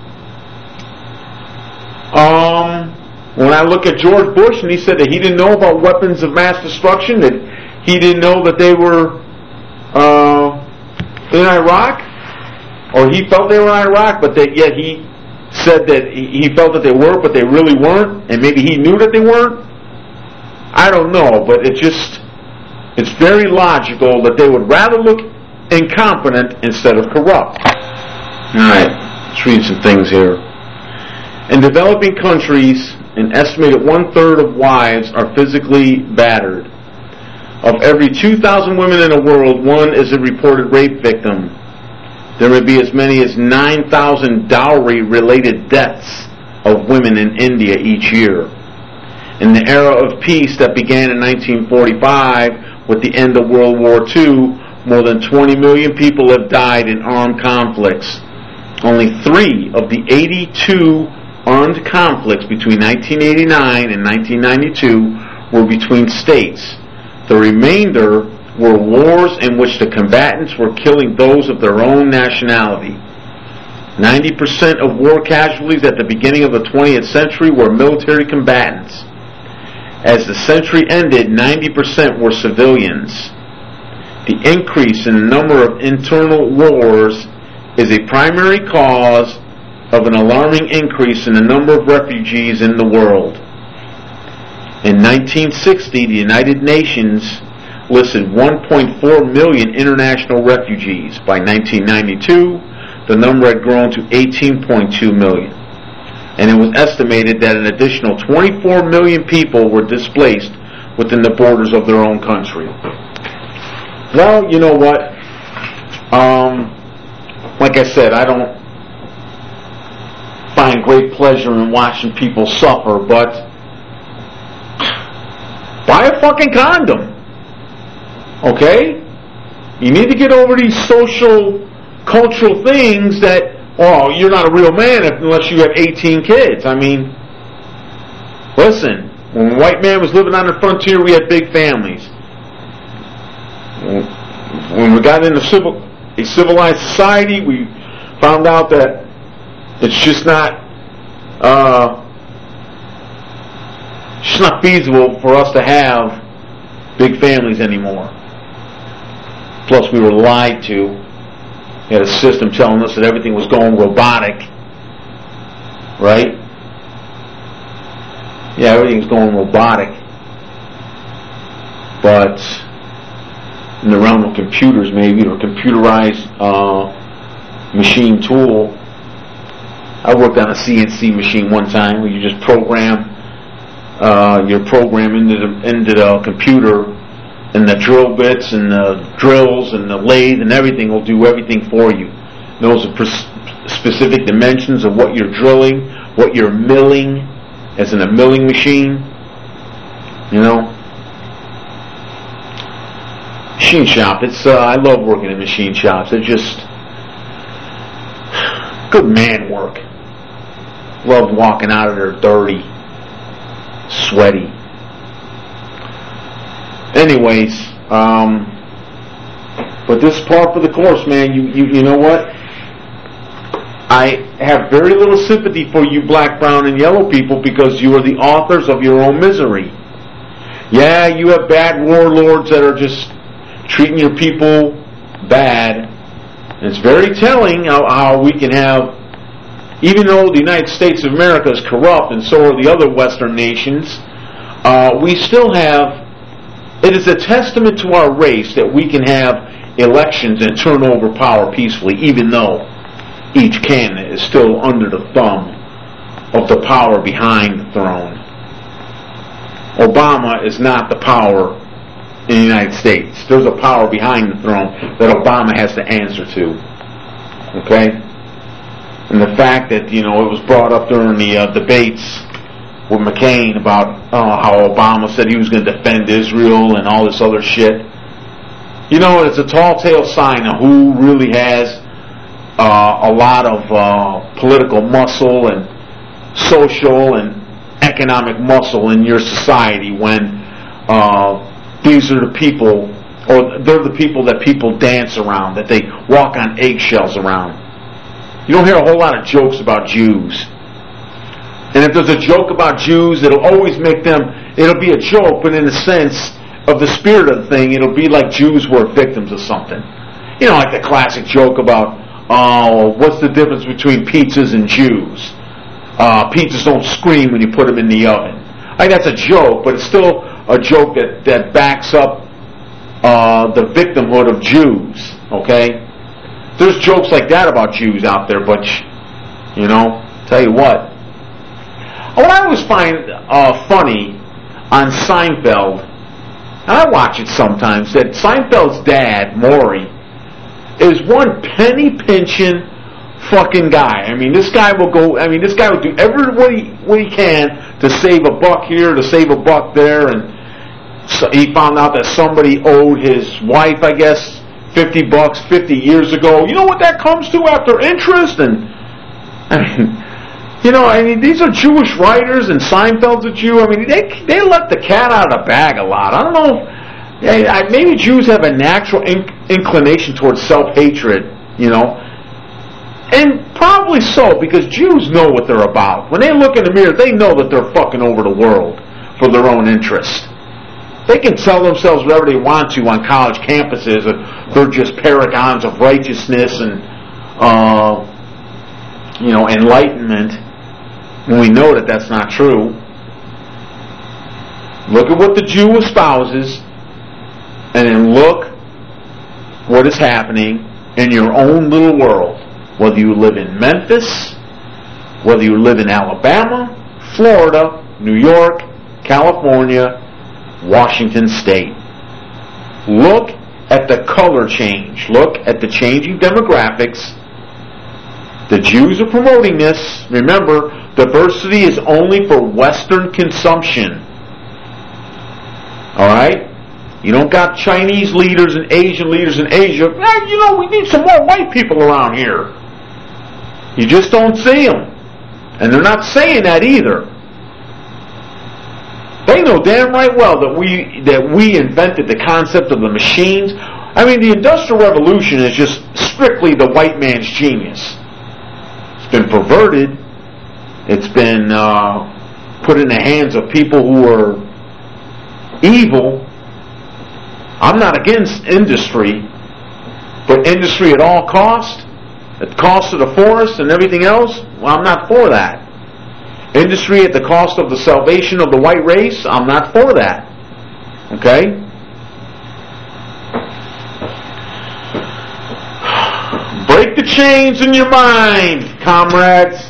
Um, when I look at George Bush and he said that he didn't know about weapons of mass destruction, that he didn't know that they were uh, in Iraq, or he felt they were in Iraq, but that yet he said that he felt that they were, but they really weren't, and maybe he knew that they weren't. I don't know, but it just, it's very logical that they would rather look incompetent instead of corrupt. Alright, let's read some things here. In developing countries, an estimated one-third of wives are physically battered. Of every two thousand women in the world, one is a reported rape victim. There may be as many as nine thousand dowry-related deaths of women in India each year. In the era of peace that began in nineteen forty-five with the end of World War Two, more than twenty million people have died in armed conflicts. Only three of the eighty-two armed conflicts between nineteen eighty-nine and nineteen ninety-two were between states. The remainder were wars in which the combatants were killing those of their own nationality. ninety percent of war casualties at the beginning of the twentieth century were military combatants. As the century ended, ninety percent were civilians. The increase in the number of internal wars is a primary cause of an alarming increase in the number of refugees in the world. In nineteen sixty, the United Nations listed one point four million international refugees. By nineteen ninety-two, the number had grown to eighteen point two million. And it was estimated that an additional twenty-four million people were displaced within the borders of their own country. Well, you know what? Um, like I said, I don't find great pleasure in watching people suffer, but buy a fucking condom. Okay? You need to get over these social, cultural things that, oh, you're not a real man unless you have eighteen kids. I mean, listen, when a white man was living on the frontier, we had big families. When we got into civil, a civilized society, we found out that it's just not, uh, it's just not feasible for us to have big families anymore. Plus, we were lied to. We had a system telling us that everything was going robotic, right? Yeah, everything's going robotic. But in the realm of computers, maybe, or computerized uh, machine tool. I worked on a C N C machine one time where you just program uh, your program into the, into the computer, and the drill bits and the drills and the lathe and everything will do everything for you. Those are pres- specific dimensions of what you're drilling, what you're milling, as in a milling machine. You know, machine shop. It's uh, I love working in machine shops. They're just good man work. Love walking out of there dirty, sweaty. Anyways, um, but this is par for the course, man. You, you, you know what? I have very little sympathy for you black, brown, and yellow people because you are the authors of your own misery. Yeah, you have bad warlords that are just treating your people bad. And it's very telling how, how we can have, even though the United States of America is corrupt and so are the other Western nations, uh, we still have, it is a testament to our race that we can have elections and turn over power peacefully, even though each candidate is still under the thumb of the power behind the throne. Obama is not the power in the United States. There's a power behind the throne that Obama has to answer to. Okay? And the fact that, you know, it was brought up during the uh, debates with McCain about uh, how Obama said he was going to defend Israel and all this other shit. You know, it's a tall tale sign of who really has uh, a lot of uh, political muscle and social and economic muscle in your society when uh, these are the people, or they're the people that people dance around, that they walk on eggshells around. You don't hear a whole lot of jokes about Jews. And if there's a joke about Jews, it'll always make them, it'll be a joke, but in a sense, of the spirit of the thing, it'll be like Jews were victims of something. You know, like the classic joke about, oh, what's the difference between pizzas and Jews? Uh, pizzas don't scream when you put them in the oven. I think that's a joke, but it's still a joke that, that backs up uh, the victimhood of Jews, okay? There's jokes like that about Jews out there, but, you know, tell you what. What I always find uh, funny on Seinfeld, and I watch it sometimes, that Seinfeld's dad, Maury, is one penny-pinching fucking guy. I mean, this guy will go, I mean, this guy will do every what he, what he can to save a buck here, to save a buck there, and so he found out that somebody owed his wife, I guess, fifty bucks fifty years ago. You know what that comes to after interest? And, I mean, you know, I mean, these are Jewish writers, and Seinfeld's a Jew. I mean, they they let the cat out of the bag a lot. I don't know. If, maybe Jews have a natural inc- inclination towards self-hatred, you know. And probably so, because Jews know what they're about. When they look in the mirror, they know that they're fucking over the world for their own interest. They can tell themselves whatever they want to on college campuses. They're just paragons of righteousness and, uh, you know, enlightenment. When we know that that's not true. Look at what the Jew espouses, and then look what is happening in your own little world. Whether you live in Memphis, whether you live in Alabama, Florida, New York, California, Washington State. Look at the color change. Look at the changing demographics. The Jews are promoting this. Remember, diversity is only for Western consumption. Alright? You don't got Chinese leaders and Asian leaders in Asia. Eh, you know, we need some more white people around here. You just don't see them. And they're not saying that either. They know damn right well that we that we invented the concept of the machines. I mean, the Industrial Revolution is just strictly the white man's genius. It's been perverted. It's been uh, put in the hands of people who are evil. I'm not against industry, but industry at all cost, at the cost of the forest and everything else, well, I'm not for that. Industry at the cost of the salvation of the white race, I'm not for that. Okay? Break the chains in your mind, comrades.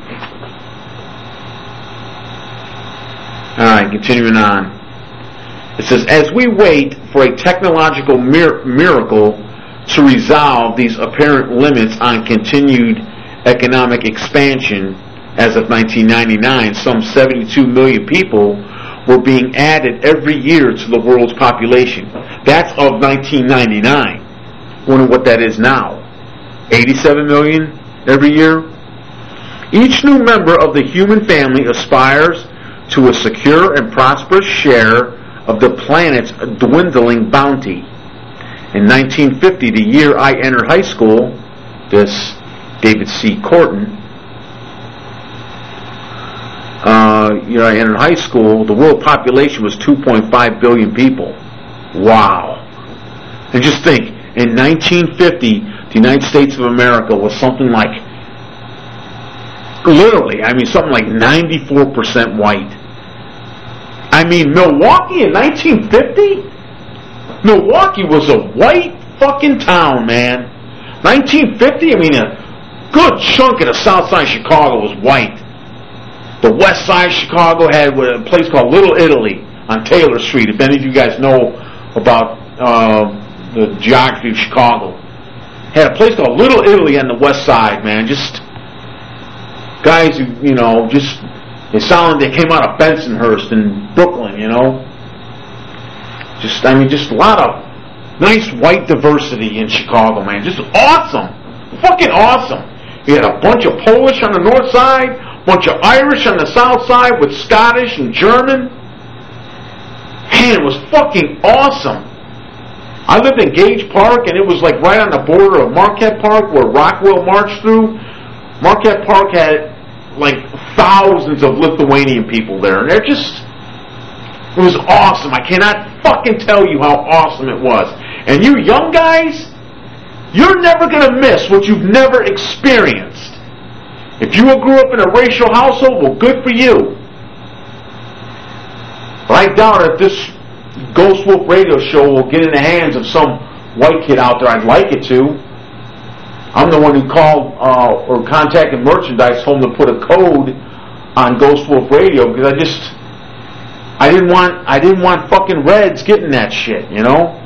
Alright, continuing on. It says, as we wait for a technological mir- miracle to resolve these apparent limits on continued economic expansion, as of nineteen ninety-nine, some seventy-two million people were being added every year to the world's population. That's of nineteen ninety-nine. Wonder what that is now. eighty-seven million every year? Each new member of the human family aspires to a secure and prosperous share of the planet's dwindling bounty. In nineteen fifty, the year I entered high school, this David C. Corton, uh, year I entered high school, the world population was two point five billion people. Wow. And just think, in nineteen fifty, the United States of America was something like, literally, I mean, something like ninety-four percent white. I mean, Milwaukee in nineteen fifty? Milwaukee was a white fucking town, man. nineteen fifty, I mean, a good chunk of the south side of Chicago was white. The west side of Chicago had a place called Little Italy on Taylor Street, if any of you guys know about uh, the geography of Chicago. Had a place called Little Italy on the west side, man. Just guys who, you know, just, they sound like they came out of Bensonhurst in Brooklyn, you know. Just, I mean, just a lot of nice white diversity in Chicago, man. Just awesome. Fucking awesome. You had a bunch of Polish on the north side, a bunch of Irish on the south side with Scottish and German. Man, it was fucking awesome. I lived in Gage Park, and it was like right on the border of Marquette Park where Rockwell marched through. Marquette Park had like thousands of Lithuanian people there, and they're just, it was awesome. I cannot fucking tell you how awesome it was. And you young guys, you're never going to miss what you've never experienced. If you grew up in a racial household, well, good for you. But I doubt if this Ghost Wolf radio show will get in the hands of some white kid out there. I'd like it to. I'm the one who called uh, or contacted Merchandise Home to put a code on Ghost Wolf Radio because I just I didn't want I didn't want fucking Reds getting that shit, you know?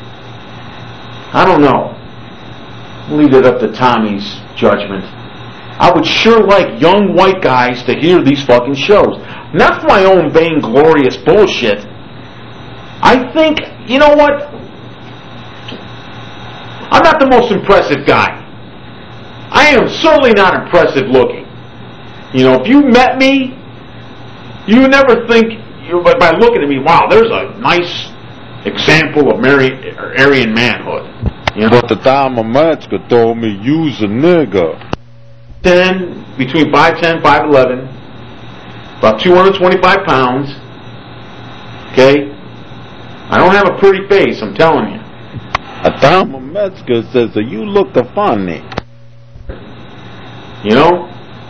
I don't know. Leave it up to Tommy's judgment. I would sure like young white guys to hear these fucking shows. Not for my own vainglorious bullshit. I think, you know what? I'm not the most impressive guy. I am certainly not impressive looking. You know, if you met me, you would never think, you, but by looking at me, wow, there's a nice example of Mary, Aryan manhood. You know? But the time a Metzger told me you's a nigga. ten, between five ten, five eleven, about two hundred twenty-five pounds. Okay? I don't have a pretty face, I'm telling you. A time a Metzger says that you look funny. You know?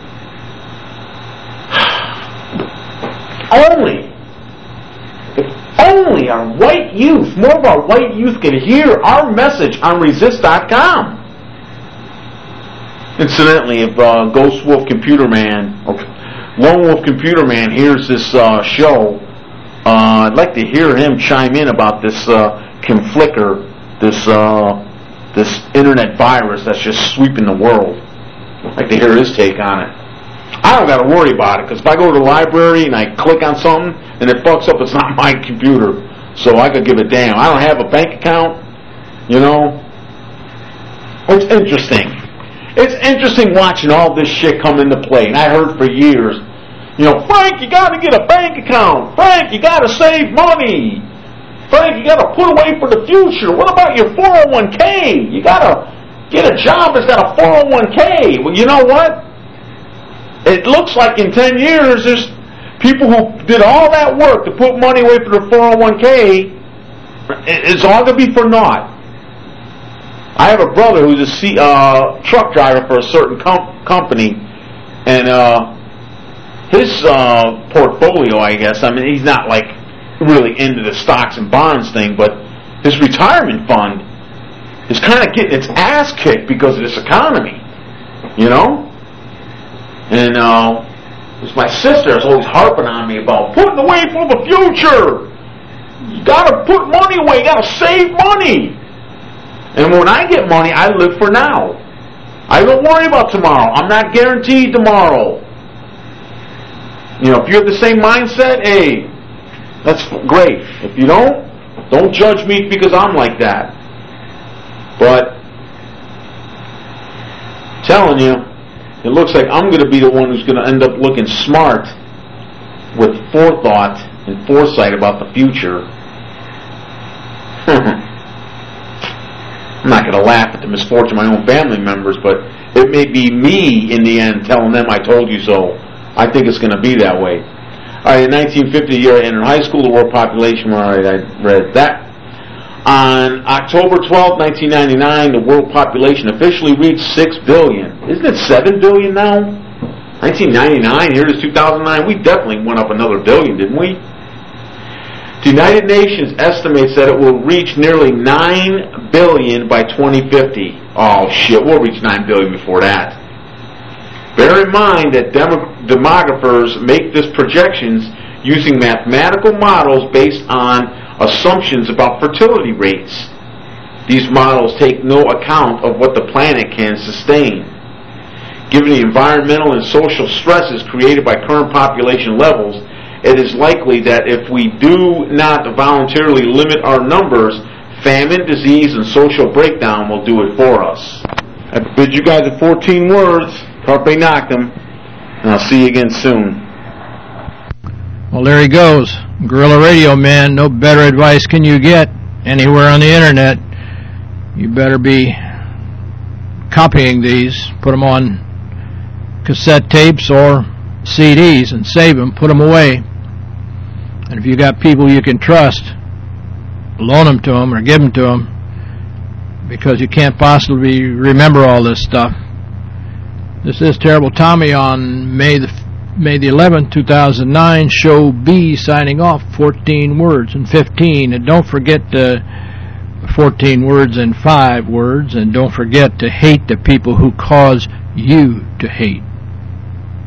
Only, if only our white youth, more of our white youth can hear our message on resist dot com. Incidentally, if uh, Ghost Wolf Computer Man, or Lone Wolf Computer Man hears this uh, show, uh, I'd like to hear him chime in about this uh, Conflicker, this uh, this internet virus that's just sweeping the world. I'd like to hear his take on it. I don't got to worry about it, because if I go to the library and I click on something and it fucks up, it's not my computer, so I could give a damn. I don't have a bank account, you know. It's interesting. It's interesting watching all this shit come into play, and I heard for years, you know, Frank, you got to get a bank account. Frank, you got to save money. Frank, you got to put away for the future. What about your four oh one k? You got to get a job that's got a four oh one k. Well, you know what? It looks like in ten years, there's people who did all that work to put money away for their four oh one k. It's all going to be for naught. I have a brother who's a C, uh, truck driver for a certain com- company, and uh, his uh, portfolio, I guess, I mean, he's not like really into the stocks and bonds thing, but his retirement fund is kind of getting its ass kicked because of this economy, you know? And uh, it was my sister is always harping on me about putting away for the future. You gotta put money away, you gotta save money. And when I get money, I live for now. I don't worry about tomorrow. I'm not guaranteed tomorrow. You know, if you have the same mindset, hey, that's great. If you don't, don't judge me because I'm like that. But, I'm telling you, it looks like I'm going to be the one who's going to end up looking smart with forethought and foresight about the future. I'm not going to laugh at the misfortune of my own family members, but it may be me in the end telling them I told you so. I think it's going to be that way. All right, in nineteen fifty, the year I entered high school, the world population, all right, I read that. On October twelfth, nineteen ninety-nine, the world population officially reached six billion. Isn't it seven billion now? nineteen ninety-nine, here it is two thousand nine. We definitely went up another billion, didn't we? The United Nations estimates that it will reach nearly nine billion by twenty fifty. Oh shit, we'll reach nine billion before that. Bear in mind that demo- demographers make these projections using mathematical models based on assumptions about fertility rates. These models take no account of what the planet can sustain. Given the environmental and social stresses created by current population levels, it is likely that if we do not voluntarily limit our numbers, famine, disease, and social breakdown will do it for us. I bid you guys at fourteen words. Carpe Noctem. And I'll see you again soon. Well, there he goes. Guerrilla Radio Man. No better advice can you get anywhere on the internet. You better be copying these. Put them on cassette tapes or C Ds and save them. Put them away. And if you got people you can trust, loan them to them or give them to them, because you can't possibly remember all this stuff. This is Terrible Tommy on May the May the eleventh, two thousand nine, Show B, signing off. fourteen words and fifteen, and don't forget uh, fourteen words and five words, and don't forget to hate the people who cause you to hate.